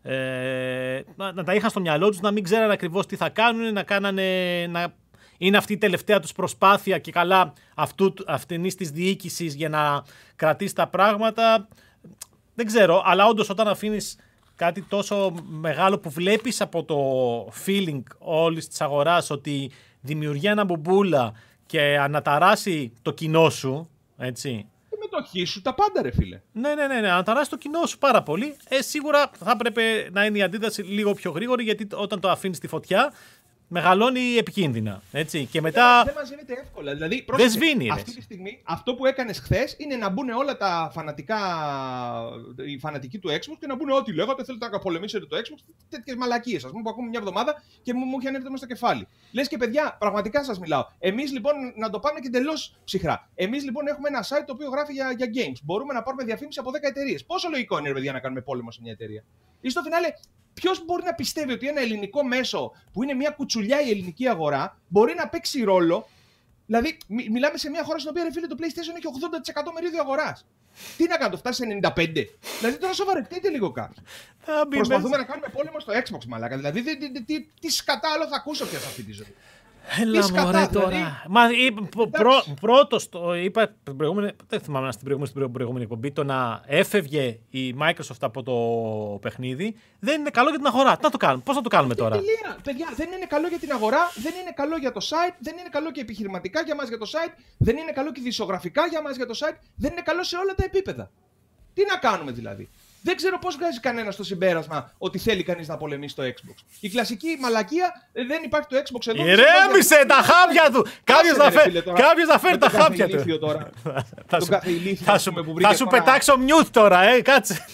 B: Να τα είχαν στο μυαλό τους, να μην ξέρανε ακριβώς τι θα κάνουν, να είναι αυτή η τελευταία τους προσπάθεια και καλά αυτής της διοίκησης για να κρατήσει τα πράγματα. Δεν ξέρω, αλλά όντως όταν αφήνεις κάτι τόσο μεγάλο που βλέπεις από το feeling όλης της αγοράς ότι δημιουργεί ένα μπουμπούλα και αναταράσει το κοινό σου, έτσι.
A: Η μετοχή σου, τα πάντα, ρε φίλε.
B: Ναι, αναταράσει το κοινό σου πάρα πολύ. Σίγουρα θα έπρεπε να είναι η αντίδραση λίγο πιο γρήγορη, γιατί όταν το αφήνεις στη φωτιά, μεγαλώνει επικίνδυνα. Έτσι. Και μετά.
A: Δεν μαζεύεται εύκολα. Δηλαδή,
B: δεν σβήνει.
A: Αυτή τη στιγμή, αυτό που έκανες χθες είναι να μπουν όλα τα οι φανατικοί του Xbox και να μπουν ό,τι λέγατε. Θέλετε να πολεμήσετε το Xbox. Τέτοιες μαλακίες, ας πούμε, που ακούμε μια εβδομάδα και μου είχε ανέβει στο κεφάλι. Λες και παιδιά, πραγματικά σας μιλάω. Εμείς λοιπόν, να το πάμε και εντελώς ψυχρά. Εμείς λοιπόν έχουμε ένα site το οποίο γράφει για games. Μπορούμε να πάρουμε διαφήμιση από 10 εταιρείες. Πόσο λογικό είναι, ρε παιδιά, να κάνουμε πόλεμο σε μια εταιρεία. Ή στο φινάλε. Ποιος μπορεί να πιστεύει ότι ένα ελληνικό μέσο που είναι μια κουτσουλιά η ελληνική αγορά μπορεί να παίξει ρόλο. Δηλαδή, μιλάμε σε μια χώρα στην οποία, ρε φίλε, το PlayStation έχει 80% μερίδιο αγοράς. Τι να κάνω, το φτάσει σε 95%. Δηλαδή, τώρα σοβαρευτείτε λίγο κάποιοι. Προσπαθούμε να κάνουμε πόλεμο στο Xbox, μαλάκα. Δηλαδή, τι σκατά άλλο θα ακούσω πια σε αυτή τη ζωή.
B: Έλα μωρέ τώρα. Μα πρώτος το είπα, δεν θυμάμαι στην προηγούμενη εκπομπή, το να έφευγε η Microsoft από το παιχνίδι δεν είναι καλό για την αγορά. Τι να το κάνουμε, πώς να το κάνουμε τώρα.
A: Παιδιά, δεν είναι καλό για την αγορά, δεν είναι καλό για το site, δεν είναι καλό και επιχειρηματικά για μας για το site, δεν είναι καλό και δισογραφικά για μας για το site, δεν είναι καλό σε όλα τα επίπεδα. Τι να κάνουμε δηλαδή. Δεν ξέρω πώς βγάζει κανένα το συμπέρασμα ότι θέλει κανείς να πολεμήσει το Xbox. Η κλασική μαλακία, δεν υπάρχει το Xbox εδώ.
B: Ηρέμησε τα χάπια του! Κάποιος να φέρει τα χάπια του. Θα σου πετάξω μιουτ τώρα, κάτσε.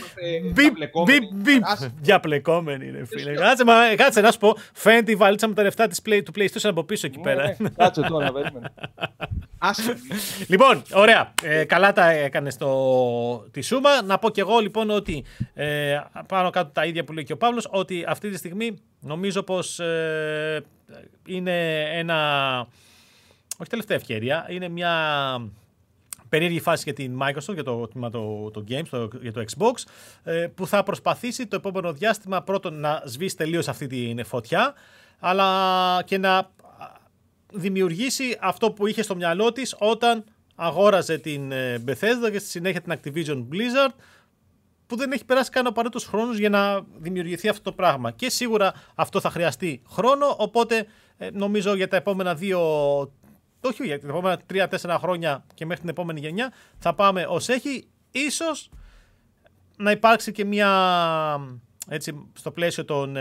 B: Διαπλεκόμενοι είναι, φίλε. Κάτσε να σου πω, φαίνεται η βαλίτσα με τα λεφτά του PlayStation από πίσω εκεί πέρα.
A: Κάτσε τώρα, περίμενε.
B: Λοιπόν, ωραία. Καλά τα έκανες τη σούμα. Να πω κι εγώ λοιπόν ότι πάνω κάτω τα ίδια που λέει και ο Παύλος, ότι αυτή τη στιγμή νομίζω πως είναι όχι τελευταία ευκαιρία, είναι μια περίεργη φάση για την Microsoft, για το τμήμα το Games, για το Xbox, που θα προσπαθήσει το επόμενο διάστημα πρώτον να σβήσει τελείως αυτή την φωτιά, αλλά και να δημιουργήσει αυτό που είχε στο μυαλό της όταν αγόραζε την Bethesda και στη συνέχεια την Activision Blizzard, που δεν έχει περάσει καν ο απαραίτητος χρόνος για να δημιουργηθεί αυτό το πράγμα. Και σίγουρα αυτό θα χρειαστεί χρόνο, οπότε νομίζω για τα επόμενα για τα επόμενα 3-4 χρόνια και μέχρι την επόμενη γενιά θα πάμε ως έχει. Ίσως να υπάρξει και μια, έτσι, στο πλαίσιο των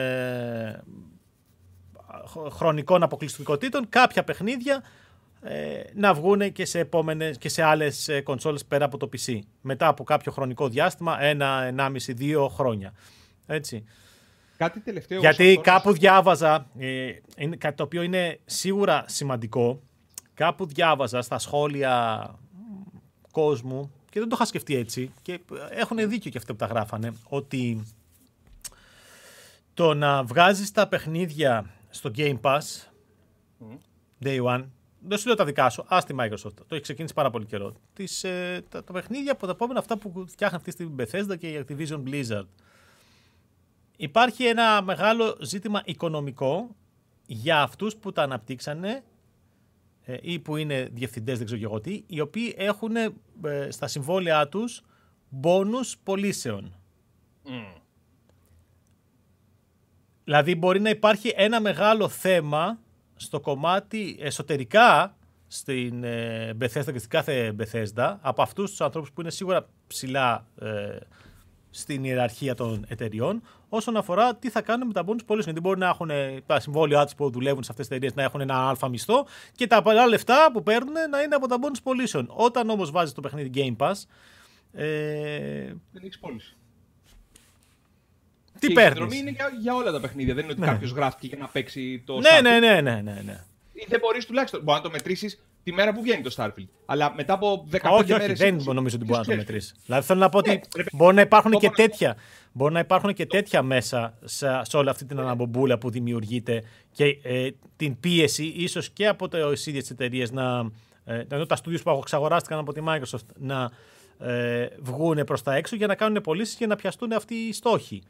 B: χρονικών αποκλειστικότητων, κάποια παιχνίδια να βγουν και σε επόμενες και σε άλλες κονσόλες πέρα από το PC. Μετά από κάποιο χρονικό διάστημα, 1,5-2 χρόνια. Έτσι.
A: Κάτι τελευταίο.
B: Γιατί κάπου διάβαζα, κάτι το οποίο είναι σίγουρα σημαντικό, κάπου διάβαζα στα σχόλια κόσμου, και δεν το είχα σκεφτεί έτσι, και έχουν δίκιο και αυτοί που τα γράφανε, ότι το να βγάζεις τα παιχνίδια στο Game Pass, Day One, δεν σου λέω τα δικά σου, τη Microsoft, το έχει ξεκινήσει πάρα πολύ καιρό, τα παιχνίδια από τα επόμενα αυτά που φτιάχνει αυτή τη Bethesda και η Activision Blizzard. Υπάρχει ένα μεγάλο ζήτημα οικονομικό για αυτούς που τα αναπτύξανε ή που είναι διευθυντές, δεν ξέρω και εγώ τι, οι οποίοι έχουν στα συμβόλαιά τους μπόνους πωλήσεων. Δηλαδή μπορεί να υπάρχει ένα μεγάλο θέμα στο κομμάτι εσωτερικά στην Bethesda και στην κάθε Bethesda, από αυτούς τους ανθρώπους που είναι σίγουρα ψηλά στην ιεραρχία των εταιριών, όσον αφορά τι θα κάνουν με τα bonus πωλήσεων. Γιατί μπορεί να έχουν τα συμβόλαιά τους που δουλεύουν σε αυτές τις εταιρείες να έχουν ένα αλφα μισθό και τα άλλα λεφτά που παίρνουν να είναι από τα bonus πωλήσεων. Όταν όμως βάζεις το παιχνίδι Game Pass,
A: δεν έχεις πώληση.
B: Τι παίρνεις?
A: Η συνδρομή είναι για όλα τα παιχνίδια. Δεν είναι ότι κάποιος γράφτηκε για να παίξει το
B: Starfield. Ναι.
A: Ή δεν μπορείς τουλάχιστον. Μπορεί να το μετρήσεις τη μέρα που βγαίνει το Starfield. Αλλά μετά από 15 μέρες.
B: Δεν νομίζω ότι μπορεί να το μετρήσει. Δηλαδή θέλω να πω ότι μπορεί να υπάρχουν και τέτοια. Μπορεί να υπάρχουν και τέτοια μέσα σε όλη αυτή την αναμπομπούλα που δημιουργείται και την πίεση ίσως και από τις ίδιες τις εταιρείες ενώ τα studios που εξαγοράστηκαν από τη Microsoft να βγουν προς τα έξω για να κάνουν πωλήσεις και να πιαστούν αυτοί οι στόχοι.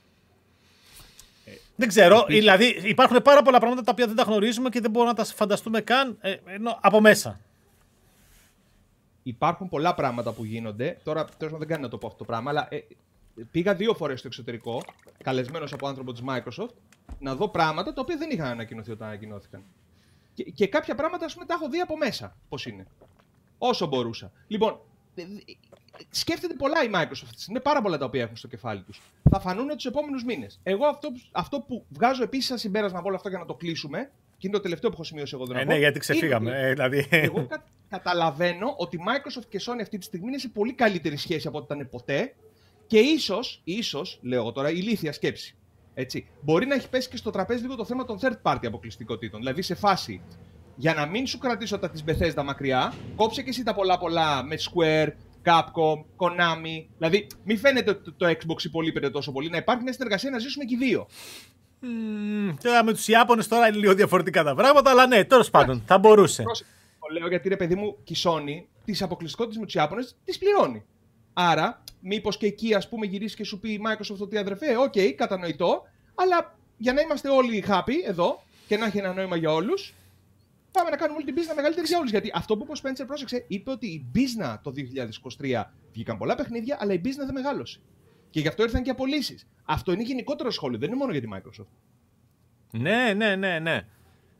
B: Δεν ξέρω, δηλαδή υπάρχουν πάρα πολλά πράγματα τα οποία δεν τα γνωρίζουμε και δεν μπορούμε να τα φανταστούμε καν από μέσα.
A: Υπάρχουν πολλά πράγματα που γίνονται. Τώρα δεν κάνει να το πω αυτό το πράγμα, αλλά πήγα 2 φορές στο εξωτερικό, καλεσμένος από άνθρωπο της Microsoft, να δω πράγματα τα οποία δεν είχαν ανακοινωθεί όταν ανακοινώθηκαν. Και κάποια πράγματα, ας πούμε, τα έχω δει από μέσα πώς είναι. Όσο μπορούσα. Λοιπόν, σκέφτεται πολλά η Microsoft. Είναι πάρα πολλά τα οποία έχουν στο κεφάλι τους. Θα φανούν τους επόμενους μήνες. Εγώ αυτό που βγάζω επίσης σαν συμπέρασμα από όλο αυτό για να το κλείσουμε, και είναι το τελευταίο που έχω σημειώσει εγώ.
B: Ναι, γιατί ξεφύγαμε. Δηλαδή.
A: Εγώ καταλαβαίνω ότι Microsoft και Sony αυτή τη στιγμή είναι σε πολύ καλύτερη σχέση από ό,τι ήταν ποτέ. Και ίσως, λέω εγώ τώρα, ηλίθια σκέψη. Έτσι. Μπορεί να έχει πέσει και στο τραπέζι λίγο το θέμα των third party αποκλειστικότητων. Δηλαδή σε φάση, για να μην σου κρατήσω τα της Bethesda μακριά, κόψε και εσύ τα πολλά με Square, Capcom, Konami. Δηλαδή, μην φαίνεται ότι το Xbox υπολείπεται τόσο πολύ. Να υπάρχει μια συνεργασία να ζήσουμε και οι δύο.
B: Τώρα με τους Ιάπωνες τώρα είναι λίγο διαφορετικά τα πράγματα, αλλά ναι, τέλος πάντων, θα μπορούσε.
A: Το λέω γιατί, ρε παιδί μου, και η Sony τις αποκλειστικότητες με τους Ιάπωνες τις πληρώνει. Άρα, μήπως και εκεί, ας πούμε, γυρίσει και σου πει η Microsoft ότι αδερφέ, οκ, κατανοητό, αλλά για να είμαστε όλοι happy εδώ και να έχει ένα νόημα για όλους, πάμε να κάνουμε όλη την business μεγαλύτερη για όλους. Γιατί αυτό που είπε ο Spencer, πρόσεξε, είπε ότι η business το 2023 βγήκαν πολλά παιχνίδια, αλλά η business δεν μεγάλωσε. Και γι' αυτό ήρθαν και απολύσεις. Αυτό είναι γενικότερο σχόλιο, δεν είναι μόνο για τη Microsoft.
B: Ναι.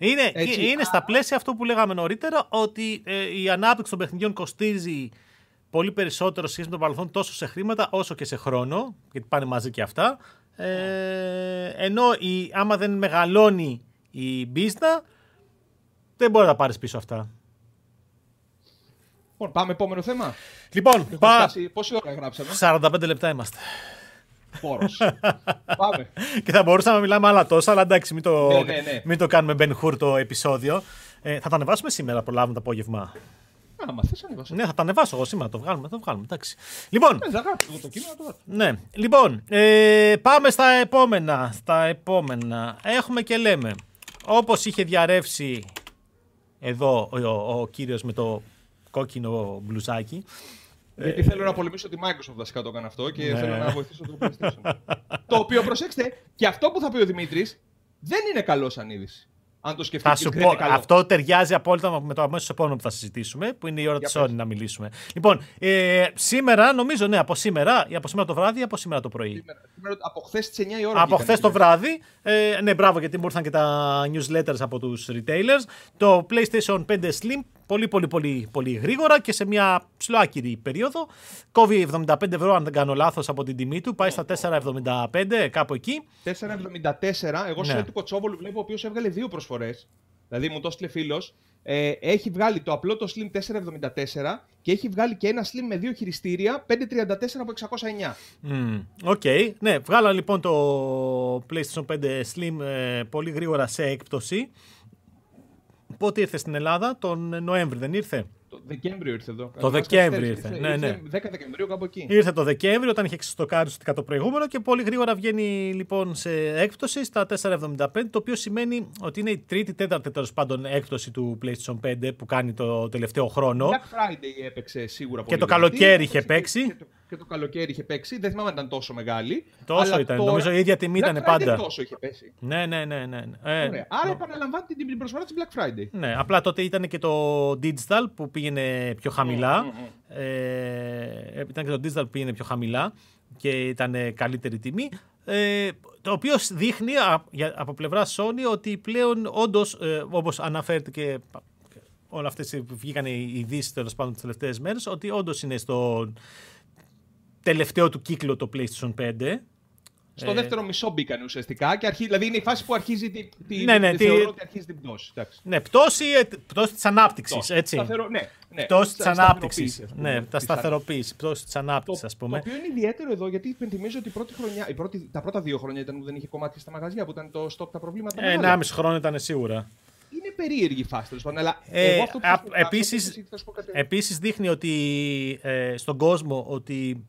B: Είναι στα πλαίσια αυτό που λέγαμε νωρίτερα, ότι η ανάπτυξη των παιχνιδιών κοστίζει πολύ περισσότερο σχέση με το παρελθόν, τόσο σε χρήματα όσο και σε χρόνο, γιατί πάνε μαζί και αυτά. Ενώ άμα δεν μεγαλώνει η μπίζνα, δεν μπορεί να πάρεις πίσω αυτά.
A: Λοιπόν, πάμε επόμενο θέμα.
B: Λοιπόν,
A: πόση ώρα γράψαμε?
B: 45 λεπτά είμαστε.
A: Πόρος. Πάμε.
B: Και θα μπορούσαμε να μιλάμε άλλα τόσα, αλλά εντάξει, μην το κάνουμε Ben Hur το επεισόδιο. Θα τα ανεβάσουμε σήμερα, προλάβουμε το απόγευμα.
A: Άμα θες ανεβάσω.
B: Ναι, θα τα ανεβάσω εγώ σήμερα, το βγάλουμε, εντάξει. Λοιπόν,
A: το κείμενο το
B: ναι, λοιπόν, πάμε στα επόμενα. Έχουμε και λέμε, όπως είχε διαρρεύσει εδώ ο κύριος με το κόκκινο μπλουζάκι.
A: Γιατί θέλω να πολεμήσω τη Microsoft, βασικά το έκανα αυτό και θέλω να βοηθήσω το PlayStation. Το οποίο, προσέξτε, και αυτό που θα πει ο Δημήτρης δεν είναι καλό σαν είδηση. Αν το σκεφτείς,
B: θα σου πω, αυτό ταιριάζει απόλυτα με το αμέσως επόμενο που θα συζητήσουμε, που είναι η ώρα της Sony να μιλήσουμε. Λοιπόν, σήμερα, νομίζω, ναι, από σήμερα το βράδυ ή από σήμερα το πρωί.
A: Από χθες τις 9 η ώρα.
B: Από χθες το βράδυ. Ναι, μπράβο, γιατί μου ήρθαν και τα newsletters από τους retailers. Το PlayStation 5 Slim πολύ γρήγορα και σε μια ψηλοάκυρη περίοδο. Κόβει 75 ευρώ, αν δεν κάνω λάθος, από την τιμή του. Πάει στα 4,75, κάπου εκεί.
A: 4,74. Εγώ σε του Κοτσόβολου βλέπω, ο οποίος έβγαλε 2 προσφορές. Δηλαδή μου το έστειλε φίλος. Έχει βγάλει το απλό το Slim 4,74 και έχει βγάλει και ένα Slim με 2 χειριστήρια 5,34 από 609.
B: Οκ. Ναι, βγάλα λοιπόν το PlayStation 5 Slim πολύ γρήγορα σε έκπτωση. Πότε ήρθε στην Ελλάδα? Τον Νοέμβρη δεν ήρθε?
A: Το Δεκέμβριο ήρθε εδώ.
B: Το Δεκέμβριο ήρθε. Ναι.
A: 10 Δεκεμβρίου κάπου εκεί.
B: Ήρθε το Δεκέμβριο όταν είχε εξιστοκάρει το προηγούμενο και πολύ γρήγορα βγαίνει λοιπόν σε έκπτωση στα 4,75, το οποίο σημαίνει ότι είναι η τρίτη-τέταρτη τέλος πάντων έκπτωση του PlayStation 5 που κάνει το τελευταίο χρόνο.
A: Black Friday έπαιξε σίγουρα πολύ.
B: Και το καλοκαίρι είχε παίξει.
A: Και το καλοκαίρι είχε παίξει. Δεν θυμάμαι αν ήταν τόσο μεγάλη.
B: Τόσο ήταν. Τώρα... Νομίζω η ίδια τιμή ήταν πάντα.
A: Τόσο είχε πέσει.
B: Ναι.
A: Άρα επαναλαμβάνει την προσφορά της Black Friday.
B: Ναι, απλά τότε ήταν και το Digital που πήγαινε πιο χαμηλά. Ήταν και το Digital που πήγαινε πιο χαμηλά και ήταν καλύτερη τιμή. Το οποίο δείχνει από πλευρά Sony ότι πλέον όντως, όπως αναφέρεται και όλα αυτές που βγήκαν οι ειδήσεις τέλος πάντων τις τελευταίες μέρες, ότι όντως είναι στο τελευταίο του κύκλο το PlayStation 5.
A: Στο δεύτερο μισό μπήκαν ουσιαστικά. Και δηλαδή είναι η φάση που αρχίζει θεωρώ ότι αρχίζει την πτώση.
B: Ναι, πτώση της ανάπτυξης. Έτσι. Πτώση της ανάπτυξης. Ναι, τα σταθεροποίηση. Πτώση της ανάπτυξης, ας πούμε.
A: Το οποίο είναι ιδιαίτερο εδώ, γιατί υπενθυμίζω ότι τα πρώτα 2 χρόνια ήταν που δεν είχε κομμάτια στα μαγαζιά, που ήταν το στόκ, τα προβλήματα.
B: 1,5 χρόνο ήταν σίγουρα.
A: Είναι περίεργη η φάση, τέλος πάντων. Αλλά
B: επίσης δείχνει ότι στον κόσμο ότι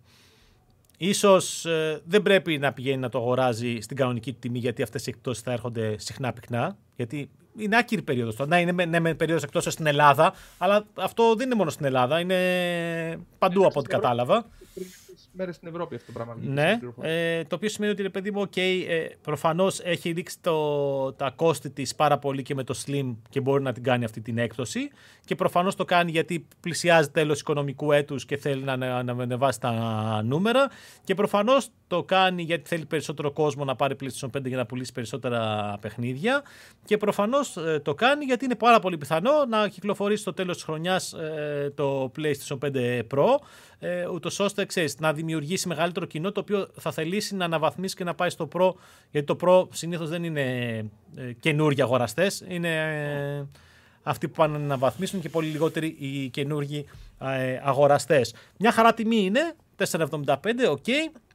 B: ίσως δεν πρέπει να πηγαίνει να το αγοράζει στην κανονική του τιμή, γιατί αυτές οι εκπτώσεις θα έρχονται συχνά πυκνά. Γιατί είναι άκυρη περίοδος. Να είναι με περίοδος εκπτώσεως στην Ελλάδα, αλλά αυτό δεν είναι μόνο στην Ελλάδα, είναι παντού από ό,τι κατάλαβα.
A: Μέρες στην Ευρώπη αυτό το πράγμα.
B: Ναι, το οποίο σημαίνει ότι, ρε παιδί μου, προφανώς έχει ρίξει τα κόστη της πάρα πολύ και με το Slim και μπορεί να την κάνει αυτή την έκπτωση. Και προφανώς το κάνει γιατί πλησιάζει τέλος οικονομικού έτους και θέλει να ανεβάσει τα νούμερα. Και προφανώς το κάνει γιατί θέλει περισσότερο κόσμο να πάρει PlayStation 5 για να πουλήσει περισσότερα παιχνίδια. Και προφανώς το κάνει γιατί είναι πάρα πολύ πιθανό να κυκλοφορήσει στο τέλος της χρονιάς το PlayStation 5 Pro, ούτως ώστε, ξέρεις, να δημιουργήσει μεγαλύτερο κοινό, το οποίο θα θελήσει να αναβαθμίσει και να πάει στο Pro, γιατί το Pro συνήθως δεν είναι καινούργιοι αγοραστές, είναι αυτοί που πάνε να αναβαθμίσουν και πολύ λιγότεροι οι καινούργιοι αγοραστές. Μια χαρά τιμή είναι, 4,75, οκ.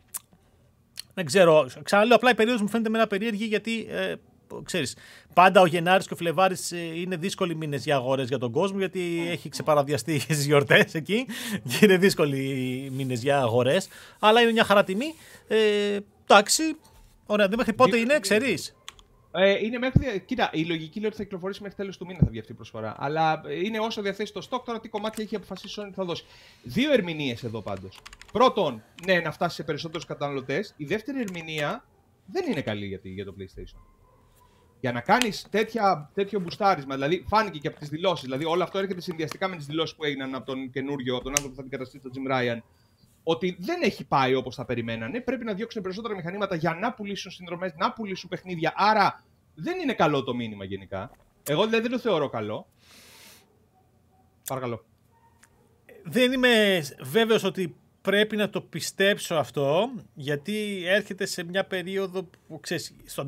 B: Δεν ξέρω, ξαναλέω, απλά η περίοδος μου φαίνεται με ένα περίεργη, γιατί ξέρεις, πάντα ο Γενάρης και ο Φλεβάρης είναι δύσκολοι μήνες για αγορές για τον κόσμο, γιατί έχει ξεπαραδιαστεί τις γιορτές εκεί και είναι δύσκολοι μήνες για αγορές, αλλά είναι μια χαρά τιμή. Εντάξει, ωραία, μέχρι πότε είναι, ξέρεις?
A: Είναι μέχρι. Κοίτα, η λογική λέει ότι θα κυκλοφορήσει μέχρι τέλος του μήνα, θα βγει αυτή η προσφορά. Αλλά είναι όσο διαθέσει το stock, τώρα τι κομμάτια έχει αποφασίσει η Sony θα δώσει. 2 ερμηνείες εδώ πάντως. Πρώτον, ναι, να φτάσει σε περισσότερους καταναλωτές. Η δεύτερη ερμηνεία δεν είναι καλή για το PlayStation. Για να κάνεις τέτοιο μπουστάρισμα, δηλαδή φάνηκε και από τις δηλώσεις, δηλαδή όλο αυτό έρχεται συνδυαστικά με τις δηλώσεις που έγιναν από τον καινούριο, από τον άνθρωπο που θα αντικαταστήσει τον Jim Ryan, ότι δεν έχει πάει όπως θα περιμένανε. Πρέπει να διώξουν περισσότερα μηχανήματα για να πουλήσουν συνδρομές, να πουλήσουν παιχνίδια. Άρα δεν είναι καλό το μήνυμα γενικά. Εγώ δηλαδή δεν το θεωρώ καλό. Παρακαλώ.
B: δεν είμαι βέβαιος ότι πρέπει να το πιστέψω αυτό, γιατί έρχεται σε μια περίοδο που, ξέρεις, στο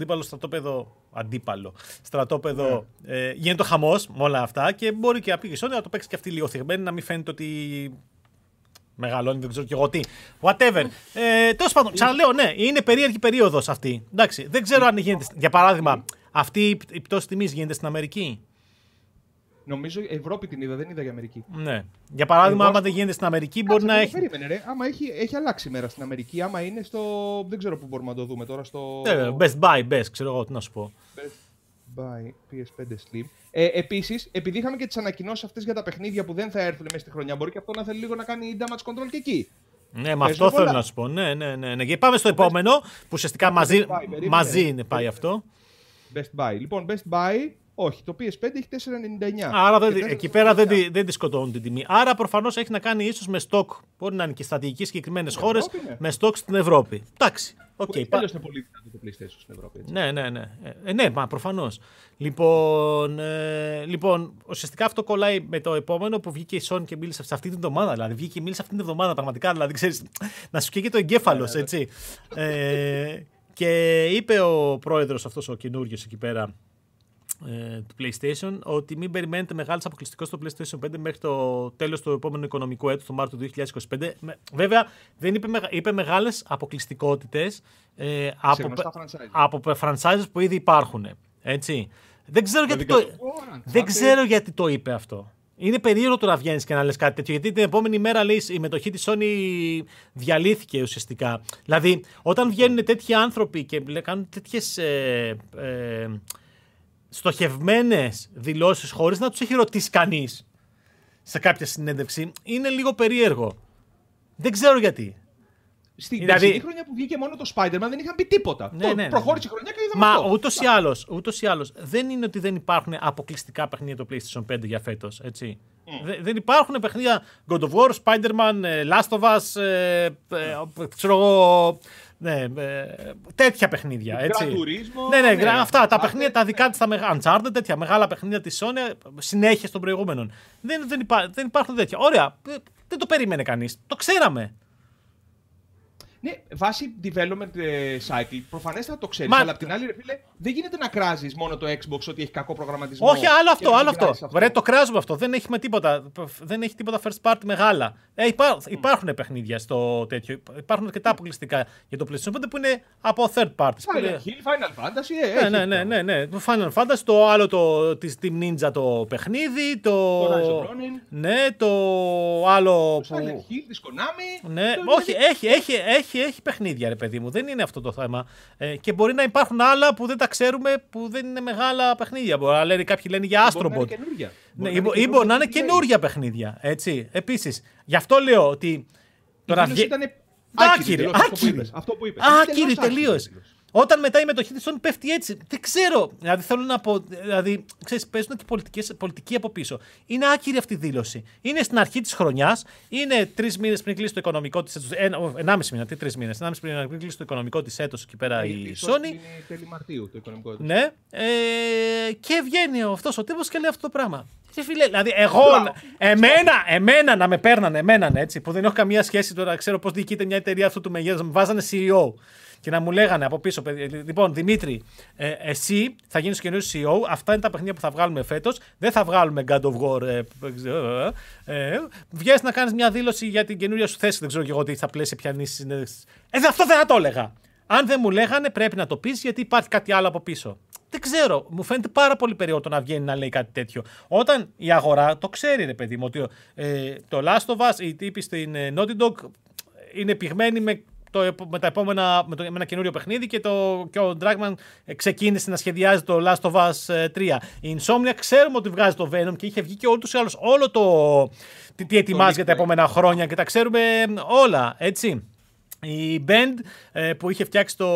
B: στρατόπεδο γίνεται το χαμός με όλα αυτά και μπορεί και να πήγε η Sony να το παίξει και αυτή λίγο θυγμένη, να μην φαίνεται ότι μεγαλώνει, δεν ξέρω κι εγώ τι. Whatever. Τέλος πάντων, ξαναλέω, ναι, είναι περίεργη περίοδος αυτή. Εντάξει, δεν ξέρω αν γίνεται. Για παράδειγμα, αυτή η πτώση τιμής γίνεται στην Αμερική.
A: Νομίζω Ευρώπη την είδα, δεν είδα για Αμερική.
B: Ναι. Για παράδειγμα, άμα δεν γίνεται στην Αμερική, μπορεί να έχει.
A: Περίμενε, ρε. Άμα έχει αλλάξει η μέρα στην Αμερική, άμα είναι στο. Δεν ξέρω πού μπορούμε να το δούμε τώρα. Στο.
B: Best Buy, ξέρω εγώ τι να σου πω.
A: Best Buy PS5 Slim. Επίσης, επειδή είχαμε και τις ανακοινώσεις αυτές για τα παιχνίδια που δεν θα έρθουν μέσα στη χρονιά, μπορεί και αυτό να θέλει λίγο να κάνει damage control και εκεί.
B: Ναι, με αυτό θέλω να σου πω. Ναι. Και πάμε στο επόμενο, που ουσιαστικά μαζί πάει αυτό.
A: Best Buy. Λοιπόν, Best Buy. Όχι, το PS5 έχει 4,99.
B: Άρα εκεί πέρα δεν τη σκοτώνουν την τιμή. Άρα προφανώς έχει να κάνει ίσως με στόκ. Μπορεί να είναι και στρατηγικές συγκεκριμένες χώρες με στόκ στην Ευρώπη. Εντάξει.
A: Τέλος είναι πολύ δυνατό το PlayStation στην Ευρώπη. Έτσι.
B: Ναι, μα προφανώς. Λοιπόν, ουσιαστικά αυτό κολλάει με το επόμενο που βγήκε η Sony και μίλησε σε αυτή την εβδομάδα. Δηλαδή, βγήκε και μίλησε αυτή την εβδομάδα πραγματικά. Δηλαδή, ξέρεις, να σου καίγεται το εγκέφαλος, έτσι. Και είπε ο πρόεδρος αυτός ο καινούριος εκεί πέρα του PlayStation ότι μην περιμένετε μεγάλες αποκλειστικότητες στο PlayStation 5 μέχρι το τέλος του επόμενου οικονομικού έτους, το Μάρτιο του 2025. Βέβαια, δεν είπε μεγάλες αποκλειστικότητες από franchises που ήδη υπάρχουν. Έτσι. Δεν ξέρω γιατί το είπε αυτό. Είναι περίεργο το να βγαίνεις και να λες κάτι τέτοιο, γιατί την επόμενη μέρα λέει η μετοχή της Sony διαλύθηκε ουσιαστικά. Δηλαδή, όταν βγαίνουν τέτοιοι άνθρωποι και κάνουν τέτοιες στοχευμένες δηλώσεις χωρίς να τους έχει ρωτήσει κανείς σε κάποια συνέντευξη, είναι λίγο περίεργο. Δεν ξέρω γιατί.
A: Στην περσινή χρονιά που βγήκε μόνο το Spider-Man δεν είχαν πει τίποτα.
B: Ναι.
A: Προχώρησε η χρονιά και είδαμε αυτό.
B: Μα ούτως ή άλλως δεν είναι ότι δεν υπάρχουν αποκλειστικά παιχνίδια το PlayStation 5 για φέτος, έτσι. Δεν υπάρχουν παιχνίδια God of War, Spider-Man, Last of Us, ξέρω εγώ, τέτοια παιχνίδια, έτσι. Ναι, αυτά τα παιχνίδια τα δικά της, τα Uncharted, τέτοια μεγάλα παιχνίδια της Sony, συνέχεια των προηγούμενων. Δεν υπάρχουν τέτοια. Ωραία, δεν το περίμενε κανείς, το ξέραμε.
A: Ναι, βάσει development cycle, προφανέστατα το ξέρεις, αλλά απ' την άλλη, ρε φίλε, δεν γίνεται να κράζεις μόνο το Xbox ότι έχει κακό προγραμματισμό.
B: Όχι, άλλο αυτό. Βρε, το κράζουμε αυτό. Δεν έχει τίποτα first party μεγάλα. Υπάρχουν παιχνίδια στο τέτοιο. Υπάρχουν αρκετά αποκλειστικά για το PlayStation 5 που είναι από third parties.
A: Final Fantasy,
B: ναι. Το Final Fantasy, το άλλο της Team Ninja το παιχνίδι, το ναι, το άλλο
A: που... Silent Hill της Konami.
B: Ναι, όχι, έχει παιχνίδια, ρε παιδί μου. Δεν είναι αυτό το θέμα. Και μπορεί να υπάρχουν άλλα που δεν τα ξέρουμε, που δεν είναι μεγάλα παιχνίδια. Κάποιοι λένε για Astrobot. Ή μπορεί να είναι καινούργια παιχνίδια. Έτσι. Επίσης, γι' αυτό λέω ότι.
A: Τώρα ήταν
B: άκυρη.
A: Αυτό που είπες.
B: Άκυρη τελείως. Όταν μετά η μετοχή της Sony πέφτει έτσι, δεν ξέρω. Δηλαδή θέλω να πω. Δηλαδή, ξέρεις, παίζουν και πολιτική από πίσω. Είναι άκυρη αυτή η δήλωση. Είναι στην αρχή της χρονιάς. Είναι 3 μήνες πριν κλείσει το οικονομικό της έτος. 1,5 μήνα, 3 μήνες. 1,5 μήνα πριν κλείσει το οικονομικό της έτος εκεί πέρα η Sony.
A: Είναι τέλη Μαρτίου το οικονομικό της.
B: Ναι. Και βγαίνει αυτός ο τύπος και λέει αυτό το πράγμα. Φίλε, δηλαδή, εμένα να με παίρνανε, έτσι, που δεν έχω καμία σχέση τώρα, ξέρω πώς διοικείται μια εταιρεία αυτού του μεγέθους, με βάζανε CEO. Και να μου λέγανε από πίσω, λοιπόν, Δημήτρη, εσύ θα γίνεις καινούριος CEO, αυτά είναι τα παιχνίδια που θα βγάλουμε φέτος, δεν θα βγάλουμε God of War. Βγαίνεις να κάνεις μια δήλωση για την καινούρια σου θέση, δεν ξέρω και εγώ τι θα πλαίσια πιανή συνέντευξη. Αυτό δεν θα το έλεγα. Αν δεν μου λέγανε, πρέπει να το πεις γιατί υπάρχει κάτι άλλο από πίσω. Δεν ξέρω. Μου φαίνεται πάρα πολύ περίεργο το να βγαίνει να λέει κάτι τέτοιο. Όταν η αγορά το ξέρει, ρε παιδί μου, ότι το Last of Us, οι τύποι στην Naughty Dog είναι πυγμένοι με ένα καινούριο παιχνίδι και ο Dragman ξεκίνησε να σχεδιάζει το Last of Us 3. Η Insomnia ξέρουμε ότι βγάζει το Venom και είχε βγει και ούτως ή άλλως όλο τι ετοιμάζει για τα επόμενα χρόνια και τα ξέρουμε όλα, έτσι. Η Bend που είχε φτιάξει το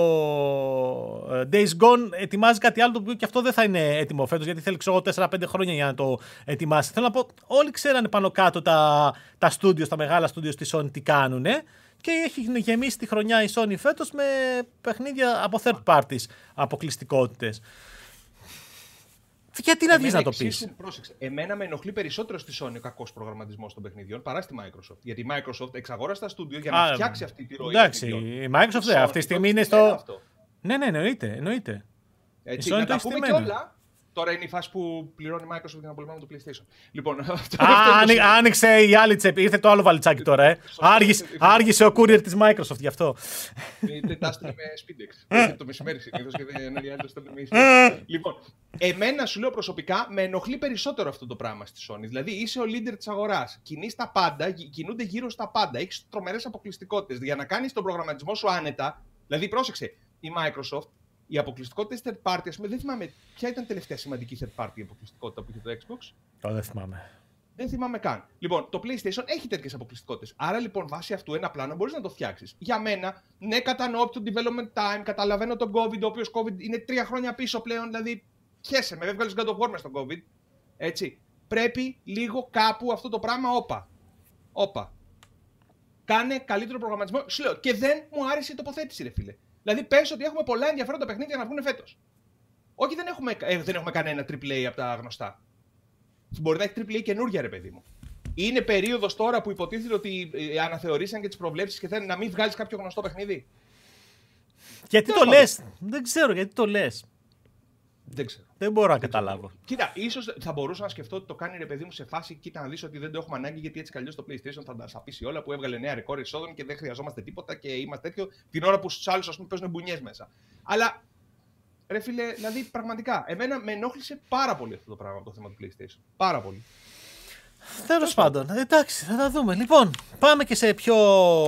B: Days Gone ετοιμάζει κάτι άλλο το οποίο και αυτό δεν θα είναι έτοιμο φέτος γιατί θέλει 4-5 χρόνια για να το ετοιμάσει. Θέλω να πω, όλοι ξέρανε πάνω κάτω τα studios, τα μεγάλα studios της Sony τι κάνουνε και έχει γεμίσει τη χρονιά η Sony φέτος με παιχνίδια από third parties, αποκλειστικότητες. Γιατί να βγει να το πει.
A: Πρόσεξε. Εμένα με ενοχλεί περισσότερο στη Sony ο κακός προγραμματισμός των παιχνιδιών παρά στη Microsoft. Γιατί η Microsoft εξαγόρασε τα στούντιο για να φτιάξει αυτή τη ροή.
B: Εντάξει, η Microsoft αυτή τη στιγμή είναι στο. Ναι, εννοείται.
A: Έτσι, να τα πούμε κιόλα. Τώρα είναι η φάση που πληρώνει η Microsoft για να πολεμάμε το PlayStation. Λοιπόν,
B: άνοιξε η άλλη τσέπη. Ήρθε το άλλο βαλιτσάκι τώρα. Άργησε ο courier της Microsoft γι' αυτό.
A: Τα στείλει με SpeedX. Το μεσημέρι συνήθως και δεν είναι. Λοιπόν, εμένα σου λέω προσωπικά με ενοχλεί περισσότερο αυτό το πράγμα στη Sony. Δηλαδή είσαι ο leader της αγοράς. Κινείς τα πάντα, κινούνται γύρω στα πάντα. Έχεις τρομερές αποκλειστικότητες. Για να κάνεις τον προγραμματισμό σου άνετα. Δηλαδή, πρόσεξε, η Microsoft. Οι αποκλειστικότητες third party, ας πούμε, δεν θυμάμαι ποια ήταν η τελευταία σημαντική third party αποκλειστικότητα που είχε το Xbox.
B: Δεν θυμάμαι.
A: Δεν θυμάμαι καν. Λοιπόν, το PlayStation έχει τέτοιες αποκλειστικότητες. Άρα λοιπόν, βάσει αυτού, ένα πλάνο μπορείς να το φτιάξεις. Για μένα, ναι, κατανοώ το development time, καταλαβαίνω τον COVID, ο οποίος COVID είναι 3 χρόνια πίσω πλέον. Δηλαδή, χέσε με, έβγαλες God of War μες στον COVID. Έτσι. Πρέπει λίγο κάπου αυτό το πράγμα, όπα. Κάνε καλύτερο προγραμματισμό. Σου λέω, και δεν μου άρεσε η τοποθέτηση, ρε φίλε. Δηλαδή, πες ότι έχουμε πολλά ενδιαφέροντα παιχνίδια να βγουν φέτος. Όχι, δεν έχουμε κανένα AAA από τα γνωστά. Μπορεί να έχει AAA καινούργια, ρε παιδί μου. Είναι περίοδος τώρα που υποτίθεται ότι αναθεωρήσαν και τις προβλέψεις και θέλουν να μην βγάλεις κάποιο γνωστό παιχνίδι.
B: Γιατί το λες. Δεν ξέρω γιατί το λες.
A: Δεν ξέρω.
B: Δεν μπορώ να καταλάβω.
A: Κοίτα, ίσως θα μπορούσα να σκεφτώ ότι το κάνει, ρε παιδί μου, σε φάση. Κοίτα να δεις ότι δεν το έχουμε ανάγκη γιατί έτσι καλλιώς το PlayStation θα τα σαπίσει όλα που έβγαλε νέα ρεκόρ εισόδων και δεν χρειαζόμαστε τίποτα και είμαστε τέτοιο την ώρα που στους άλλους, ας πούμε, παίζουν μπουνιές μέσα. Αλλά, ρε φίλε, δηλαδή πραγματικά, εμένα με ενόχλησε πάρα πολύ αυτό το πράγμα από το θέμα του PlayStation. Πάρα πολύ.
B: Τέλος πάντων, εντάξει, θα τα δούμε. Λοιπόν, πάμε και σε πιο